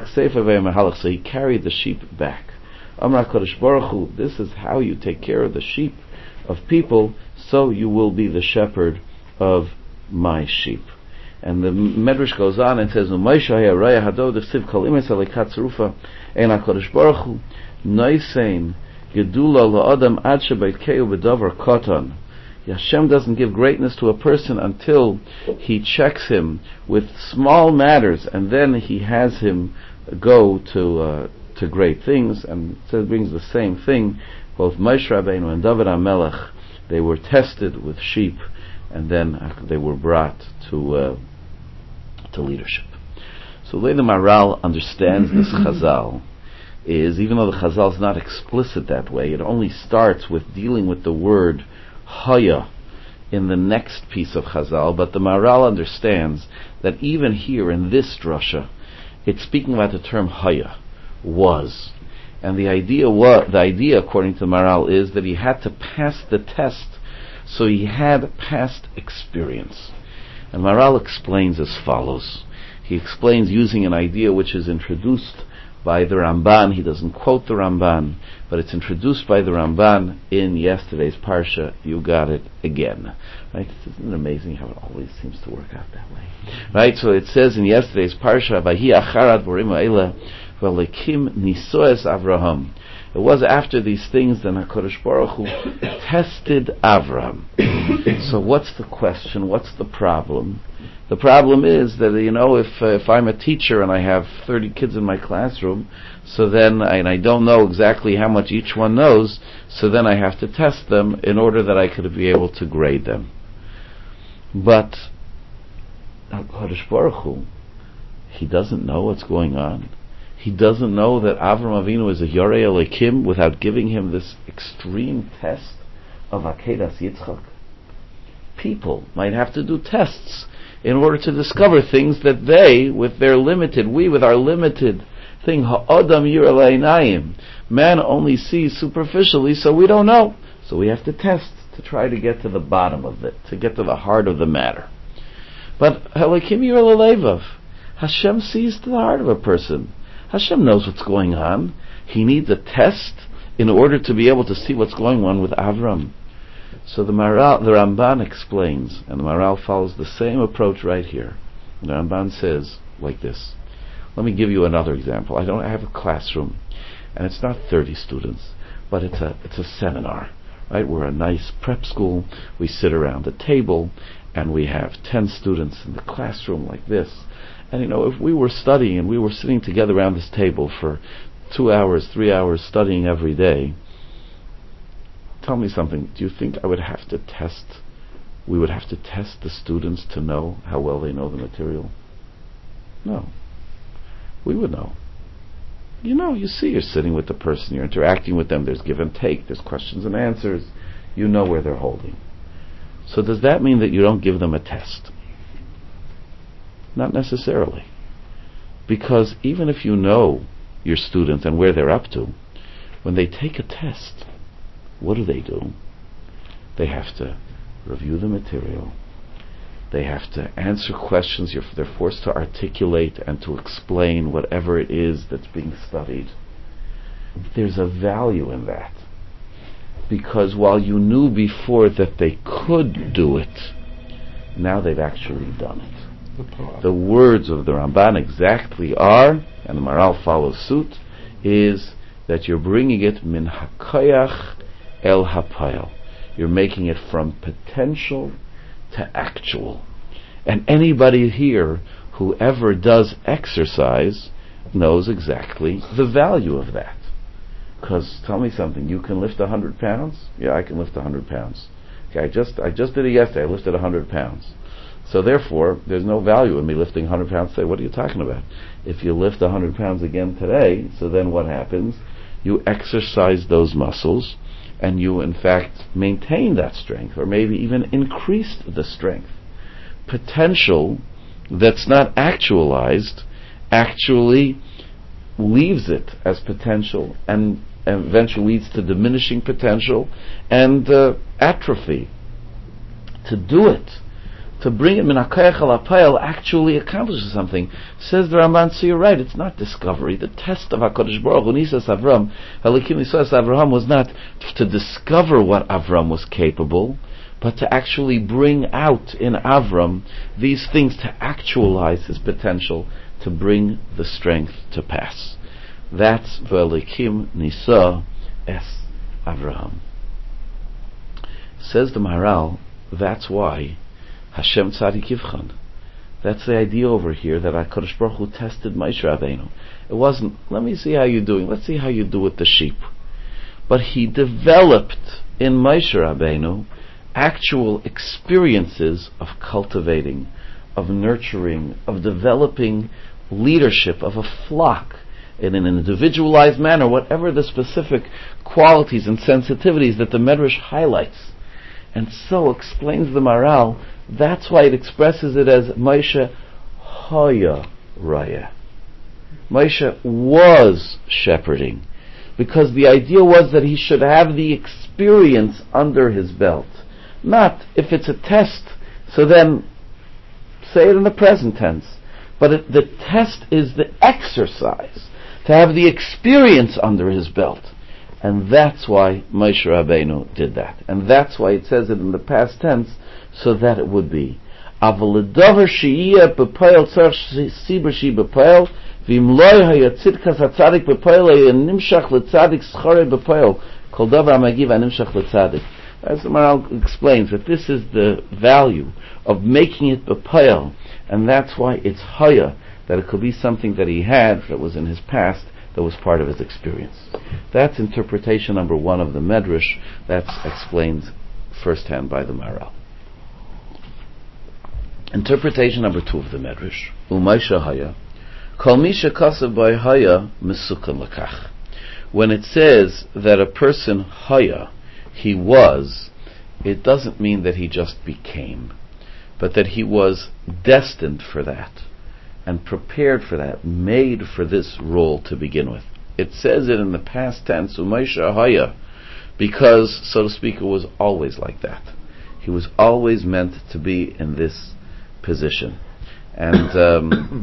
he carried the sheep back. Amar HaKadosh Baruch Hu, this is how you take care of the sheep of people, so you will be the shepherd of my sheep. And the Medrash goes on and says, Moshe ha'araya hadod chsiv kol imes alikat zerufa ein HaKadosh Baruch Hu noisein gedula la'adam ad shebeikeu b'davar katan. Hashem doesn't give greatness to a person until he checks him with small matters, and then he has him go to great things. And so it brings the same thing. Both Moshe Rabbeinu and David HaMelech, they were tested with sheep, and then they were brought to leadership. So the way the Maharal understands this Chazal is, even though the Chazal is not explicit that way, it only starts with dealing with the word Haya in the next piece of Chazal, but the Maharal understands that even here in this drasha, it's speaking about the term Haya, was. And the idea according to the Maharal is that he had to pass the test, so he had past experience. And Maharal explains as follows. He explains using an idea which is introduced by the Ramban. He doesn't quote the Ramban, but it's introduced by the Ramban in yesterday's Parsha. You got it again. Right? Isn't it amazing how it always seems to work out that way? Right? So it says in yesterday's Parsha, Vahi acharad borim ha'ela v'alekim nisoes Avraham. It was after these things that HaKadosh Baruch Hu tested Avraham. So what's the question? What's the problem? The problem is that, if I'm a teacher and I have 30 kids in my classroom, so then, and I don't know exactly how much each one knows, so then I have to test them in order that I could be able to grade them. But HaKadosh Baruch Hu, he doesn't know what's going on. He doesn't know that Avram Avinu is a Yorei Elokim without giving him this extreme test of Akedas Yitzchak. People might have to do tests in order to discover things that they, with their limited, we with our limited thing, Ha'adam Yireh L'Einayim, man only sees superficially, so we don't know. So we have to test to try to get to the bottom of it, to get to the heart of the matter. But Elokim Yireh L'Leivav, Hashem sees to the heart of a person. Hashem knows what's going on. He needs a test in order to be able to see what's going on with Avram. So the Ramban explains, and the Maharal follows the same approach right here. The Ramban says like this. Let me give you another example. I have a classroom, and it's not 30 students, but it's a seminar. Right? We're a nice prep school. We sit around a table, and we have 10 students in the classroom like this. And if we were studying and we were sitting together around this table for 2 hours, 3 hours studying every day, tell me something. Do you think I would have to test we would have to test the students to know how well they know the material? No. We would know. You see, you're sitting with the person, you're interacting with them, there's give and take, there's questions and answers, you know where they're holding. So does that mean that you don't give them a test? Not necessarily. Because even if you know your students and where they're up to, when they take a test, what do? They have to review the material. They have to answer questions. They're forced to articulate and to explain whatever it is that's being studied. There's a value in that. Because while you knew before that they could do it, now they've actually done it. The words of the Ramban exactly are, and the Maharal follows suit, is that you're bringing it min hakoyach el hapayel. You're making it from potential to actual. And anybody here who ever does exercise knows exactly the value of that. Because tell me something, you can lift 100 pounds? Yeah, I can lift 100 pounds. Okay, I just did it yesterday, I lifted 100 pounds. So therefore, there's no value in me lifting 100 pounds today. What are you talking about? If you lift 100 pounds again today, so then what happens? You exercise those muscles, and you in fact maintain that strength, or maybe even increase the strength. Potential that's not actualized actually leaves it as potential, and eventually leads to diminishing potential and atrophy. To do it, to bring it min hakoyach el hapayel, actually accomplishes something. Says the Ramban, so you're right, it's not discovery. The test of HaKadosh Baruch Hu, Nisas Avram, Elikim Nisas Avraham, was not to discover what Avram was capable, but to actually bring out in Avram these things, to actualize his potential, to bring the strength to pass. That's V'Elikim Nisa Es Avraham. Says the Maharal, that's why Hashem Tzadik Yivchan. That's the idea over here, that HaKadosh Baruch Hu tested Moshe Rabbeinu. It wasn't, let me see how you're doing, let's see how you do with the sheep. But he developed in Moshe Rabbeinu actual experiences of cultivating, of nurturing, of developing leadership of a flock in an individualized manner, whatever the specific qualities and sensitivities that the Medrash highlights. And so explains the Maharal, that's why it expresses it as Moshe Haya Raya. Moshe was shepherding, because the idea was that he should have the experience under his belt. Not, if it's a test, so then say it in the present tense. But the test is the exercise, to have the experience under his belt. And that's why Moshe Rabbeinu did that. And that's why it says it in the past tense, so that it would be. Aval ledavar she'iyeh b'poel tzarich sibur she'i b'poel, v'im lo haya tzidkas hatzadik b'poel haya nimshach l'tzadik schare b'poel, kol davar ha'magiv ha'nimshach l'tzadik. As the Maharal explains, that this is the value of making it b'poel, and that's why it's haya, that it could be something that he had, that was in his past, that was part of his experience. That's interpretation number one of the Medrash. That's explained firsthand by the Maharal. Interpretation number two of the Medrash. U'maisha haya, kol misha kasav by haya misukan lakach. When it says that a person haya, he was, it doesn't mean that he just became, but that he was destined for that, and prepared for that, made for this role to begin with. It says it in the past tense, Umaisha Haya, because, so to speak, it was always like that. He was always meant to be in this position. And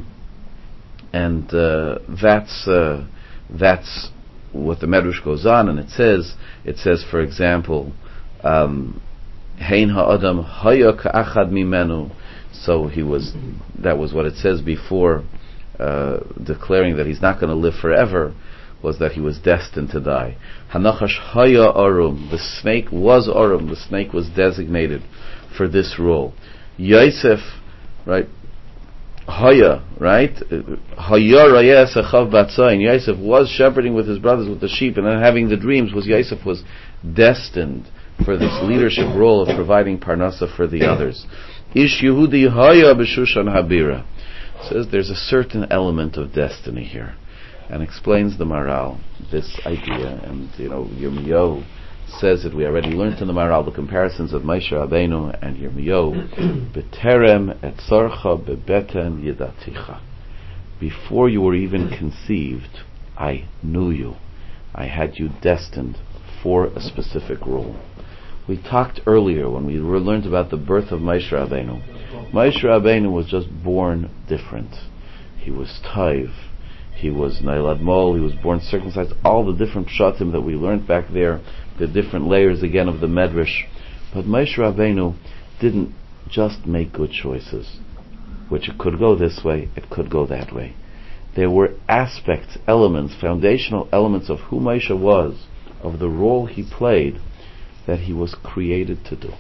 that's what the Medrash goes on, and it says, for example, Hein ha'adam haya ka'achad mimenu. So that was what it says before, declaring that he's not going to live forever, was that he was destined to die. Hanachash haya arum. The snake was arum. The snake was designated for this role. Yosef, right? Haya, right? Haya raya sechav batzayin. Yosef was shepherding with his brothers with the sheep, and then having the dreams. Yosef was destined for this leadership role of providing parnasa for the others. Ish Yehudi haya b'Shushan Habira. Says there's a certain element of destiny here, and explains the Maharal this idea. And Yirmiyahu says that we already learned in the Maharal the comparisons of Moshe Rabbeinu and Yirmiyahu. B'terem etzorcha bebeten yidaticha. Before you were even conceived, I knew you. I had you destined for a specific role. We talked earlier when we learned about the birth of Moshe Rabbeinu. Moshe Rabbeinu was just born different. He was taiv. He was Nailad Mol. He was born circumcised. All the different pshatim that we learned back there, the different layers again of the Medrash. But Moshe Rabbeinu didn't just make good choices, which it could go this way, it could go that way. There were aspects, elements, foundational elements of who Moshe was, of the role he played, that he was created to do.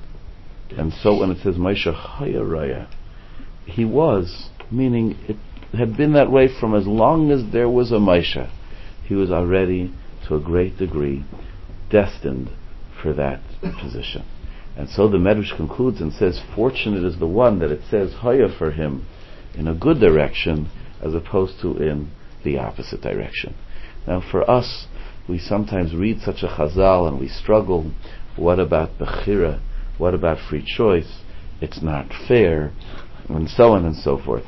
And so when it says Moshe Hayaraya, he was, meaning it had been that way from as long as there was a Moshe. He was already, to a great degree, destined for that position. And so the Medrash concludes and says, fortunate is the one that it says Haya for him in a good direction as opposed to in the opposite direction. Now for us, we sometimes read such a chazal and we struggle. What about Bechira? What about free choice? It's not fair, and so on and so forth.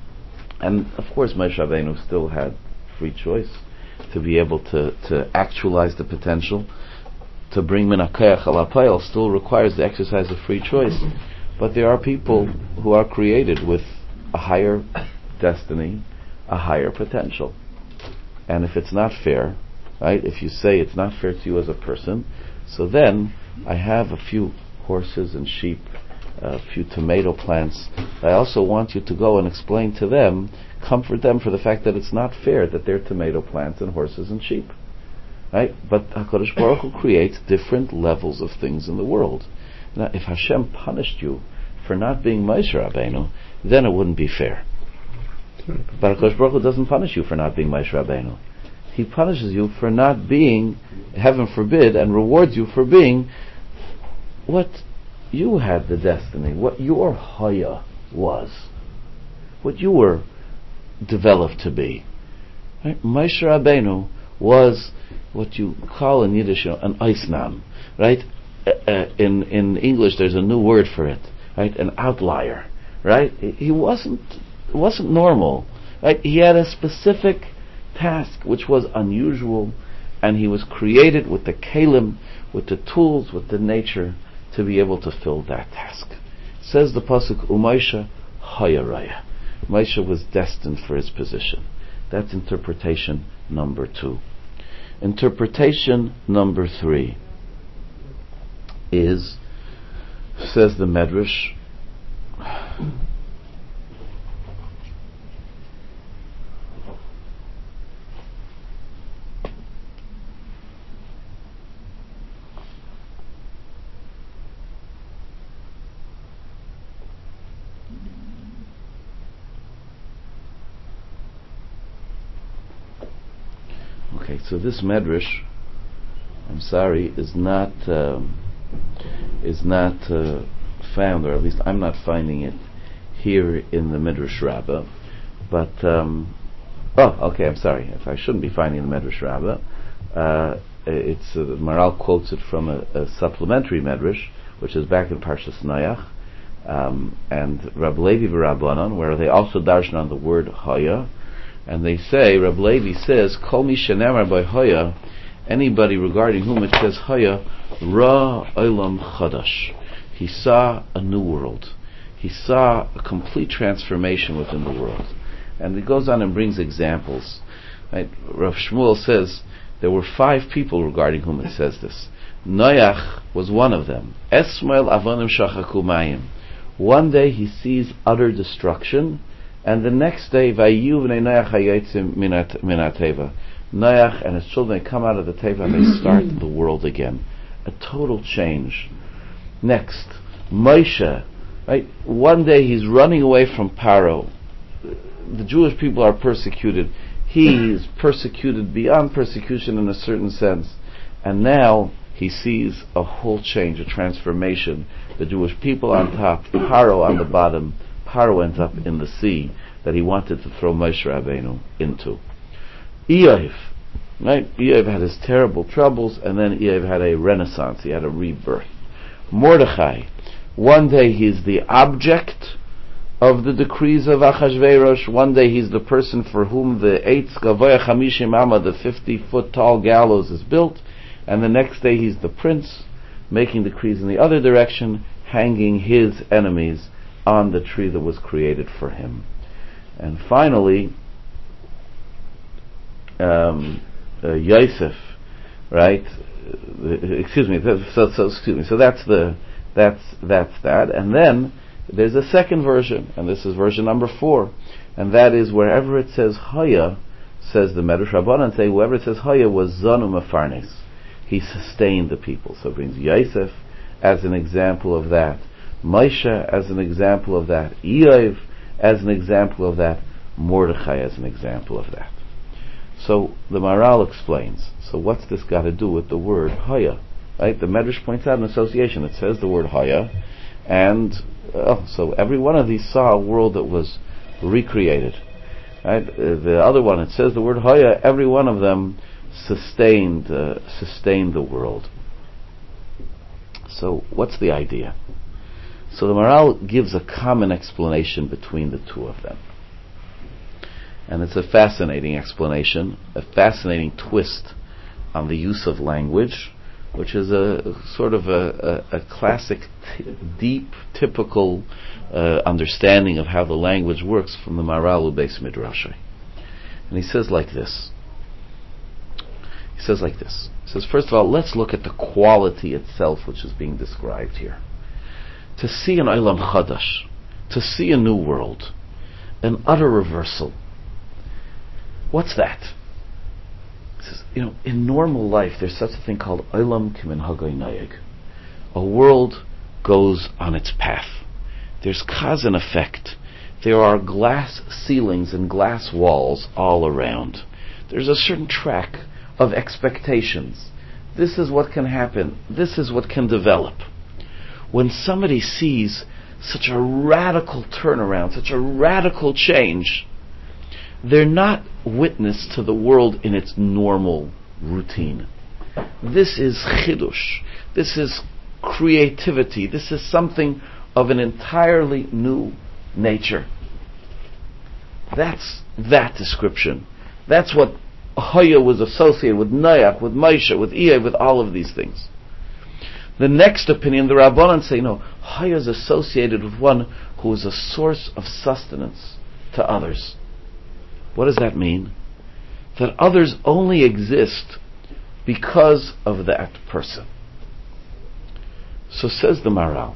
And of course Moshe Rabbeinu still had free choice to be able to actualize the potential. To bring min hakoach al hapayil still requires the exercise of free choice. But there are people who are created with a higher destiny, a higher potential. And if it's not fair, right, if you say it's not fair to you as a person, so then I have a few horses and sheep, a few tomato plants. I also want you to go and explain to them, comfort them for the fact that it's not fair that they're tomato plants and horses and sheep. Right? But HaKadosh Baruch Hu creates different levels of things in the world. Now, if Hashem punished you for not being Moshe Rabbeinu, then it wouldn't be fair. But HaKadosh Baruch Hu doesn't punish you for not being Moshe Rabbeinu. He punishes you for not being, heaven forbid, and rewards you for being what you had the destiny, what your Haya was, what you were developed to be. Right? Moshe Rabbeinu was what you call in Yiddish an Eisnam, right? In English, there's a new word for it, right? An outlier, right? He wasn't normal, right? He had a specific task which was unusual, and he was created with the kelim, with the tools, with the nature to be able to fill that task. Says the pasuk, U'Moshe Hayaraya. Moshe was destined for his position. That's interpretation number 2. Interpretation number 3 is, says the Medrash, okay, so this Medrash, I'm sorry, is not found, or at least I'm not finding it here in the Midrash Rabbah. But okay, I'm sorry. If I shouldn't be finding the Midrash Rabbah, it's Maharal quotes it from a supplementary Medrash, which is back in Parshas Noach, and Rab Levi v'Rabbanan, where they also darshan on the word Haya. And they say, Rab Levi says, Kol mi shenemar by Haya, anybody regarding whom it says Haya, Ra Olam Chadash. He saw a new world. He saw a complete transformation within the world. And he goes on and brings examples. Right? Rav Shmuel says, there were 5 people regarding whom it says this. Noach was one of them. Esmael avonim shachaku mayim. One day he sees utter destruction, and the next day, Vayu v'nei Noach hayotzim min hateva. Noach and his children come out of the teva and they start the world again. A total change. Next, Moshe. Right? One day he's running away from Paro. The Jewish people are persecuted. He is persecuted beyond persecution in a certain sense. And now he sees a whole change, a transformation. The Jewish people on top, Paro on the bottom. Paro ends up in the sea that he wanted to throw Moshe Rabbeinu into. Eiv, right? Eiv had his terrible troubles, and then Eiv had a renaissance. He had a rebirth. Mordechai, one day he's the object of the decrees of Achashverosh. One day he's the person for whom the Eitz Gavoya Chamishim Amma, the 50-foot tall gallows, is built, and the next day he's the prince, making decrees in the other direction, hanging his enemies on the tree that was created for him. And finally, Yosef, right? Excuse me. So that's that. And then there's a second version, and this is version number 4, and that is wherever it says Haya, says the Medrash Rabbanan say wherever it says Haya was Zanu Mefarnes. He sustained the people. So it brings Yosef as an example of that, Moshe as an example of that, Eiv as an example of that, Mordechai as an example of that. So the Maharal explains, so what's this got to do with the word Haya? Right? The Medrash points out an association. It says the word Haya, and so every one of these saw a world that was recreated. Right? The other one, it says the word Haya, every one of them sustained the world. So what's the idea? So the Maharal gives a common explanation between the two of them. And it's a fascinating explanation, a fascinating twist on the use of language, which is a sort of a classic, deep, typical understanding of how the language works from the Maharal Ubeis Midrashay. And he says like this. He says, first of all, let's look at the quality itself which is being described here. To see an Olam Chadash, to see a new world, an utter reversal. What's that? He says, in normal life there's such a thing called Olam Kiminhagay Nayeg. A world goes on its path. There's cause and effect. There are glass ceilings and glass walls all around. There's a certain track of expectations. This is what can happen. This is what can develop. When somebody sees such a radical turnaround, such a radical change, they're not witness to the world in its normal routine. This is chidush. This is creativity. This is something of an entirely new nature. That's that description. That's what Haya was associated with, Noach, with Moshe, with Eiv, with all of these things. The next opinion, the Rabbanan say, no, Haya is associated with one who is a source of sustenance to others. What does that mean? That others only exist because of that person. So says the Maharal.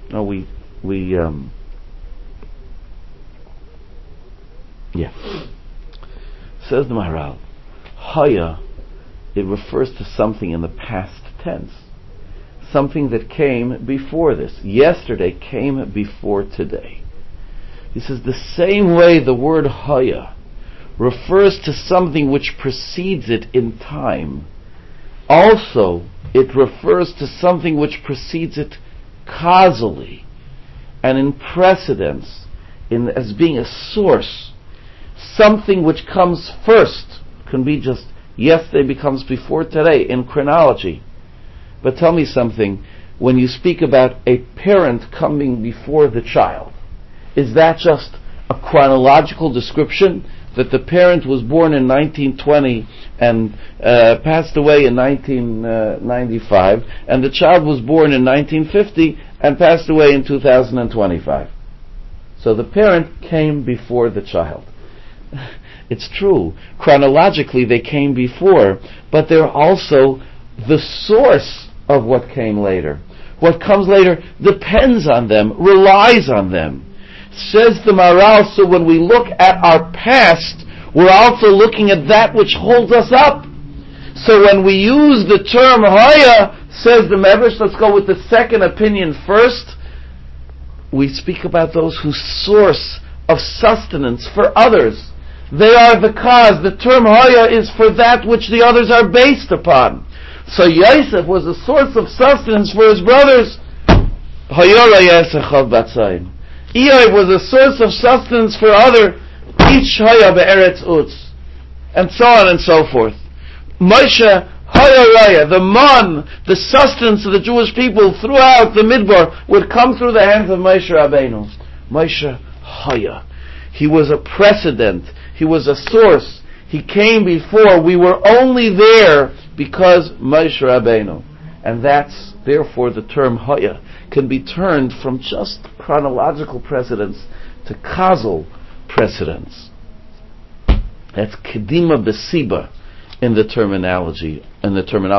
Says the Maharal, Haya, it refers to something in the past tense. Something that came before this. Yesterday came before today. He says the same way the word Haya refers to something which precedes it in time, also it refers to something which precedes it causally and in precedence, as being a source. Something which comes first can be just yesterday becomes before today in chronology. But tell me something, when you speak about a parent coming before the child, is that just a chronological description that the parent was born in 1920 and passed away in 1995, and the child was born in 1950 and passed away in 2025? So the parent came before the child. It's true, chronologically they came before, but they're also the source of what came later. What comes later depends on them, relies on them. Says the Maharal, so when we look at our past, we're also looking at that which holds us up. So when we use the term Haya, says the Medrash, let's go with the second opinion first, we speak about those whose source of sustenance for others. They are the cause. The term Haya is for that which the others are based upon. So Yosef was a source of sustenance for his brothers. Eob was a source of sustenance for other. Each haya be'eretz Utz, and so on and so forth. Moshe haya, the man, the sustenance of the Jewish people throughout the Midbar would come through the hands of Moshe Rabbeinu. Moshe haya. He was a precedent. He was a source. He came before. We were only there because Moshe Rabbeinu. And that's, therefore, the term haya can be turned from just chronological precedence to causal precedence. That's kedima besiba in the terminology, of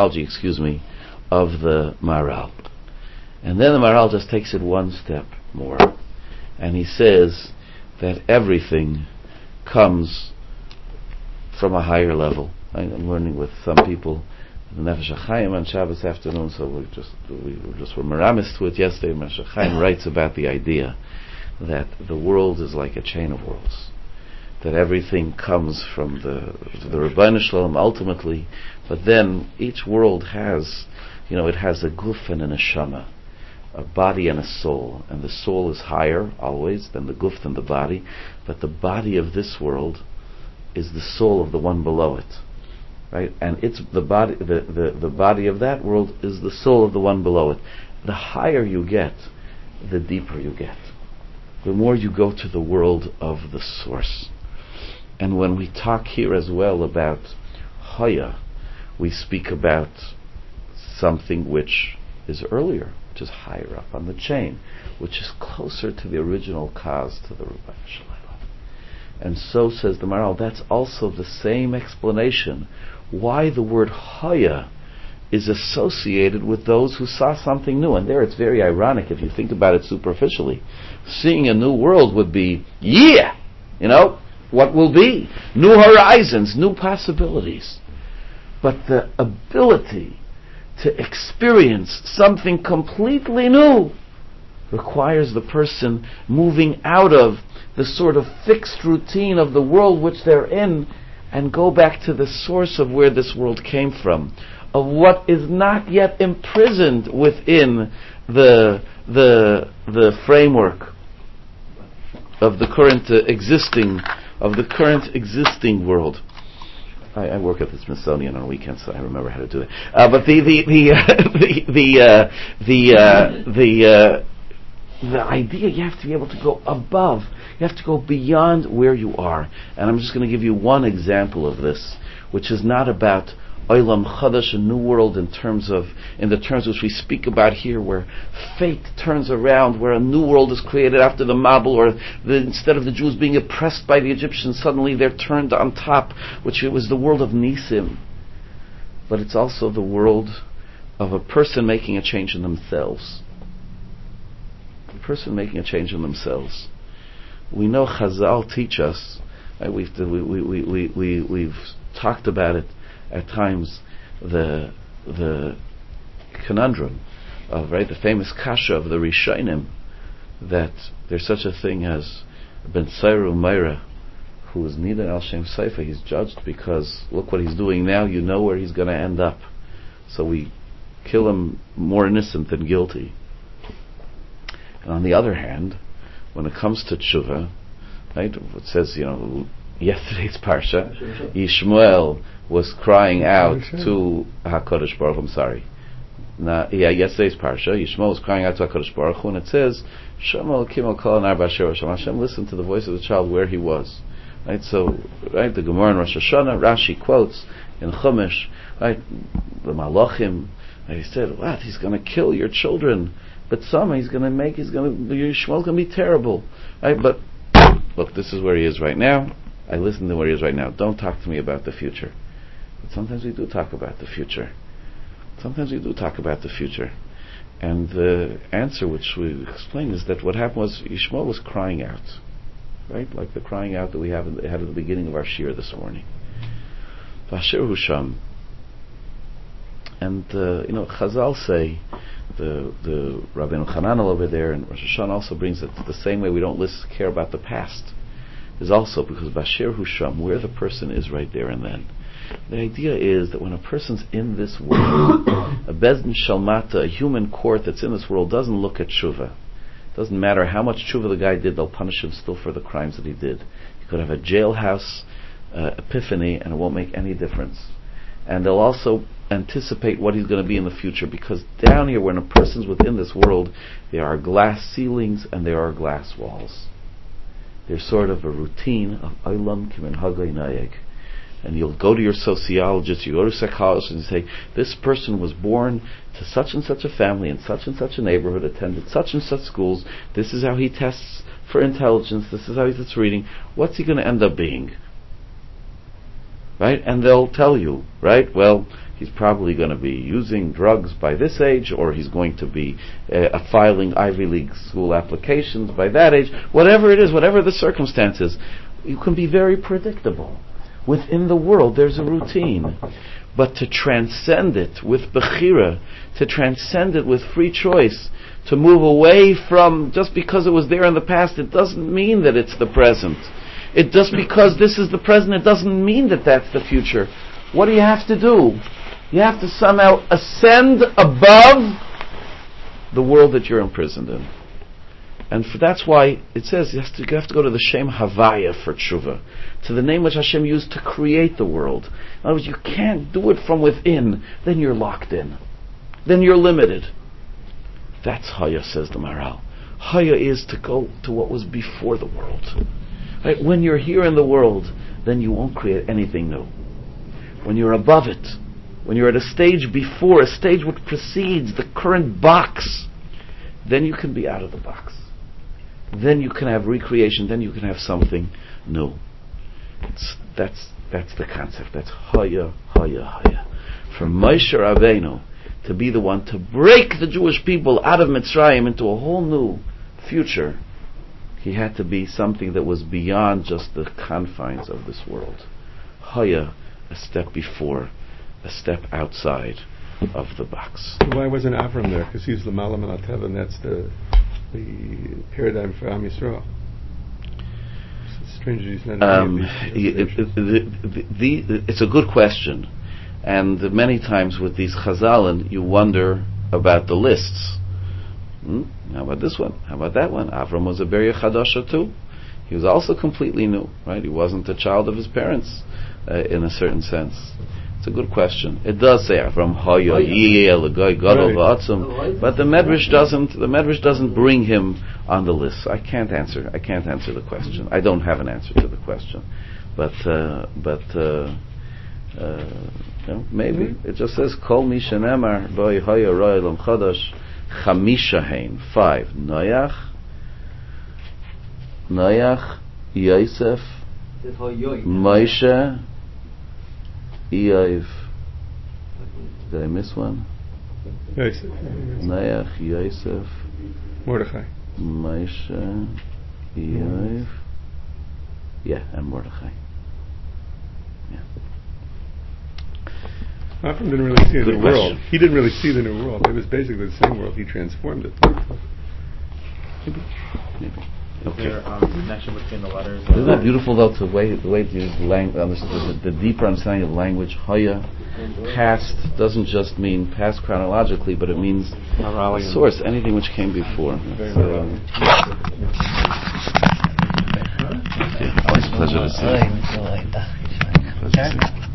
the Maharal. And then the Maharal just takes it one step more, and he says that everything comes from a higher level. I'm learning with some people the Nefesh HaChaim on Shabbos afternoon, so we were meramis to it yesterday. Nefesh HaChaim writes about the idea that the world is like a chain of worlds, that everything comes from the Rebbeinu Shalom ultimately, but then each world has, it has a guf and a neshama, a body and a soul, and the soul is higher always than the guf and the body, but the body of this world is the soul of the one below it, right? And it's the body, the body of that world is the soul of the one below it. The higher you get, the deeper you get, the more you go to the world of the source. And when we talk here as well about haya, we speak about something which is earlier, which is higher up on the chain, which is closer to the original cause, to the Rebbeinu Shalom. And so says the Maharal, that's also the same explanation why the word haya is associated with those who saw something new. And there it's very ironic if you think about it superficially. Seeing a new world would be, what will be? New horizons, new possibilities. But the ability to experience something completely new requires the person moving out of the sort of fixed routine of the world which they're in and go back to the source of where this world came from, of what is not yet imprisoned within the framework of the current existing world. I work at the Smithsonian on weekends, so I remember how to do it. But the idea, you have to be able to go above. You have to go beyond where you are. And I'm just going to give you one example of this, which is not about Olam Chadash, a new world in the terms which we speak about here, where fate turns around, where a new world is created after the Mabul, or instead of the Jews being oppressed by the Egyptians, suddenly they're turned on top, which it was the world of Nisim. But it's also the world of a person making a change in themselves. A person making a change in themselves. We know Chazal teach us, right? We've talked about it at times, the conundrum of, right, the famous kasha of the Rishonim, that there's such a thing as Ben Sairu Meira, who is Nidan al Shem Seifa. He's judged because look what he's doing now, you know where he's going to end up. So we kill him more innocent than guilty. And on the other hand, when it comes to tshuva, right, it says, yesterday's parsha, Yishmael was crying out to HaKadosh Baruch Hu. Yesterday's parsha, Yishmael was crying out to HaKadosh Baruch Hu, and it says, Hashem listened to the voice of the child where he was. Right, so, right, the Gemara in Rosh Hashanah, Rashi quotes in Chumash, right, the Malachim, and he said, what, he's going to kill your children, but Yishmael's going to be terrible. Right, but look, this is where he is right now. I listen to where he is right now. Don't talk to me about the future. But sometimes we do talk about the future. And the answer which we explained is that what happened was Yishmael was crying out. Right? Like the crying out that we had at the beginning of our shir this morning. Vasher Husham. And, Chazal say, the Rabbeinu Hananel over there and Rosh Hashanah also brings it the same way we don't care about the past, is also because Bashir Husham, where the person is right there and then, The idea is that when a person's in this world, a Bezdin Shalmata, a human court that's in this world, doesn't look at tshuva. Doesn't matter how much tshuva the guy did, they'll punish him still for the crimes that he did. You could have a jailhouse epiphany and it won't make any difference. And they'll also anticipate what he's going to be in the future, because down here, when a person's within this world, there are glass ceilings and there are glass walls. There's sort of a routine of Olam Kiminhagay Nayeg. And you'll go to your sociologist, you go to a psychologist and say, this person was born to such and such a family in such and such a neighborhood, attended such and such schools, this is how he tests for intelligence, this is how he tests reading, what's he going to end up being? Right? And they'll tell you, right? Well, he's probably going to be using drugs by this age, or he's going to be filing Ivy League school applications by that age. Whatever it is, whatever the circumstances, you can be very predictable. Within the world, there's a routine. But to transcend it with Bechira, to transcend it with free choice, to move away from, just because it was there in the past, it doesn't mean that it's the present. It just because this is the present, it doesn't mean that that's the future. What do you have to do? You have to somehow ascend above the world that you're imprisoned in. And that's why it says you have to go to the Shem Havaya for tshuva, to the name which Hashem used to create the world. In other words, you can't do it from within, then you're locked in. Then you're limited. That's Haya, says the Maharal. Haya is to go to what was before the world. Right? When you're here in the world, then you won't create anything new. When you're above it, when you're at a stage before, a stage which precedes the current box, then you can be out of the box. Then you can have recreation, then you can have something new. That's the concept. That's Haya, Haya, Haya. For Moshe Rabbeinu to be the one to break the Jewish people out of Mitzrayim into a whole new future, he had to be something that was beyond just the confines of this world. Haya, a step before, a step outside of the box. Why wasn't Avram there? Because he's the Malam Alatev, and that's the paradigm for Am Yisrael. It's strange that he's not. It's a good question, and many times with these Chazalin, you wonder about the lists. How about this one? How about that one? Avram was a Beria Chadasha too. He was also completely new, right? He wasn't a child of his parents, in a certain sense. It's a good question. It does say Avram Haya Yiyeh L'Goy Gadol V'Atzum, but the Medrash doesn't bring him on the list. I can't answer the question. I don't have an answer to the question, but maybe it just says Kol Mi Shenemar Boi Haya Roy Lam Chadash Chamisha Hein 5 Noach Yosef Moshe Eiv. Did I miss one? Yosef. Noach, Yosef, Mordechai. Moshe, Eiv. Yeah, and Mordechai. Yeah. Avram didn't really see the new world. Question. He didn't really see the new world. It was basically the same world. He transformed it. Maybe. Is there a connection between the letters? Isn't that beautiful though, the way to use the deeper understanding of language? Haya, past, doesn't just mean past chronologically, but it means source, anything which came before. Always a pleasure to see you.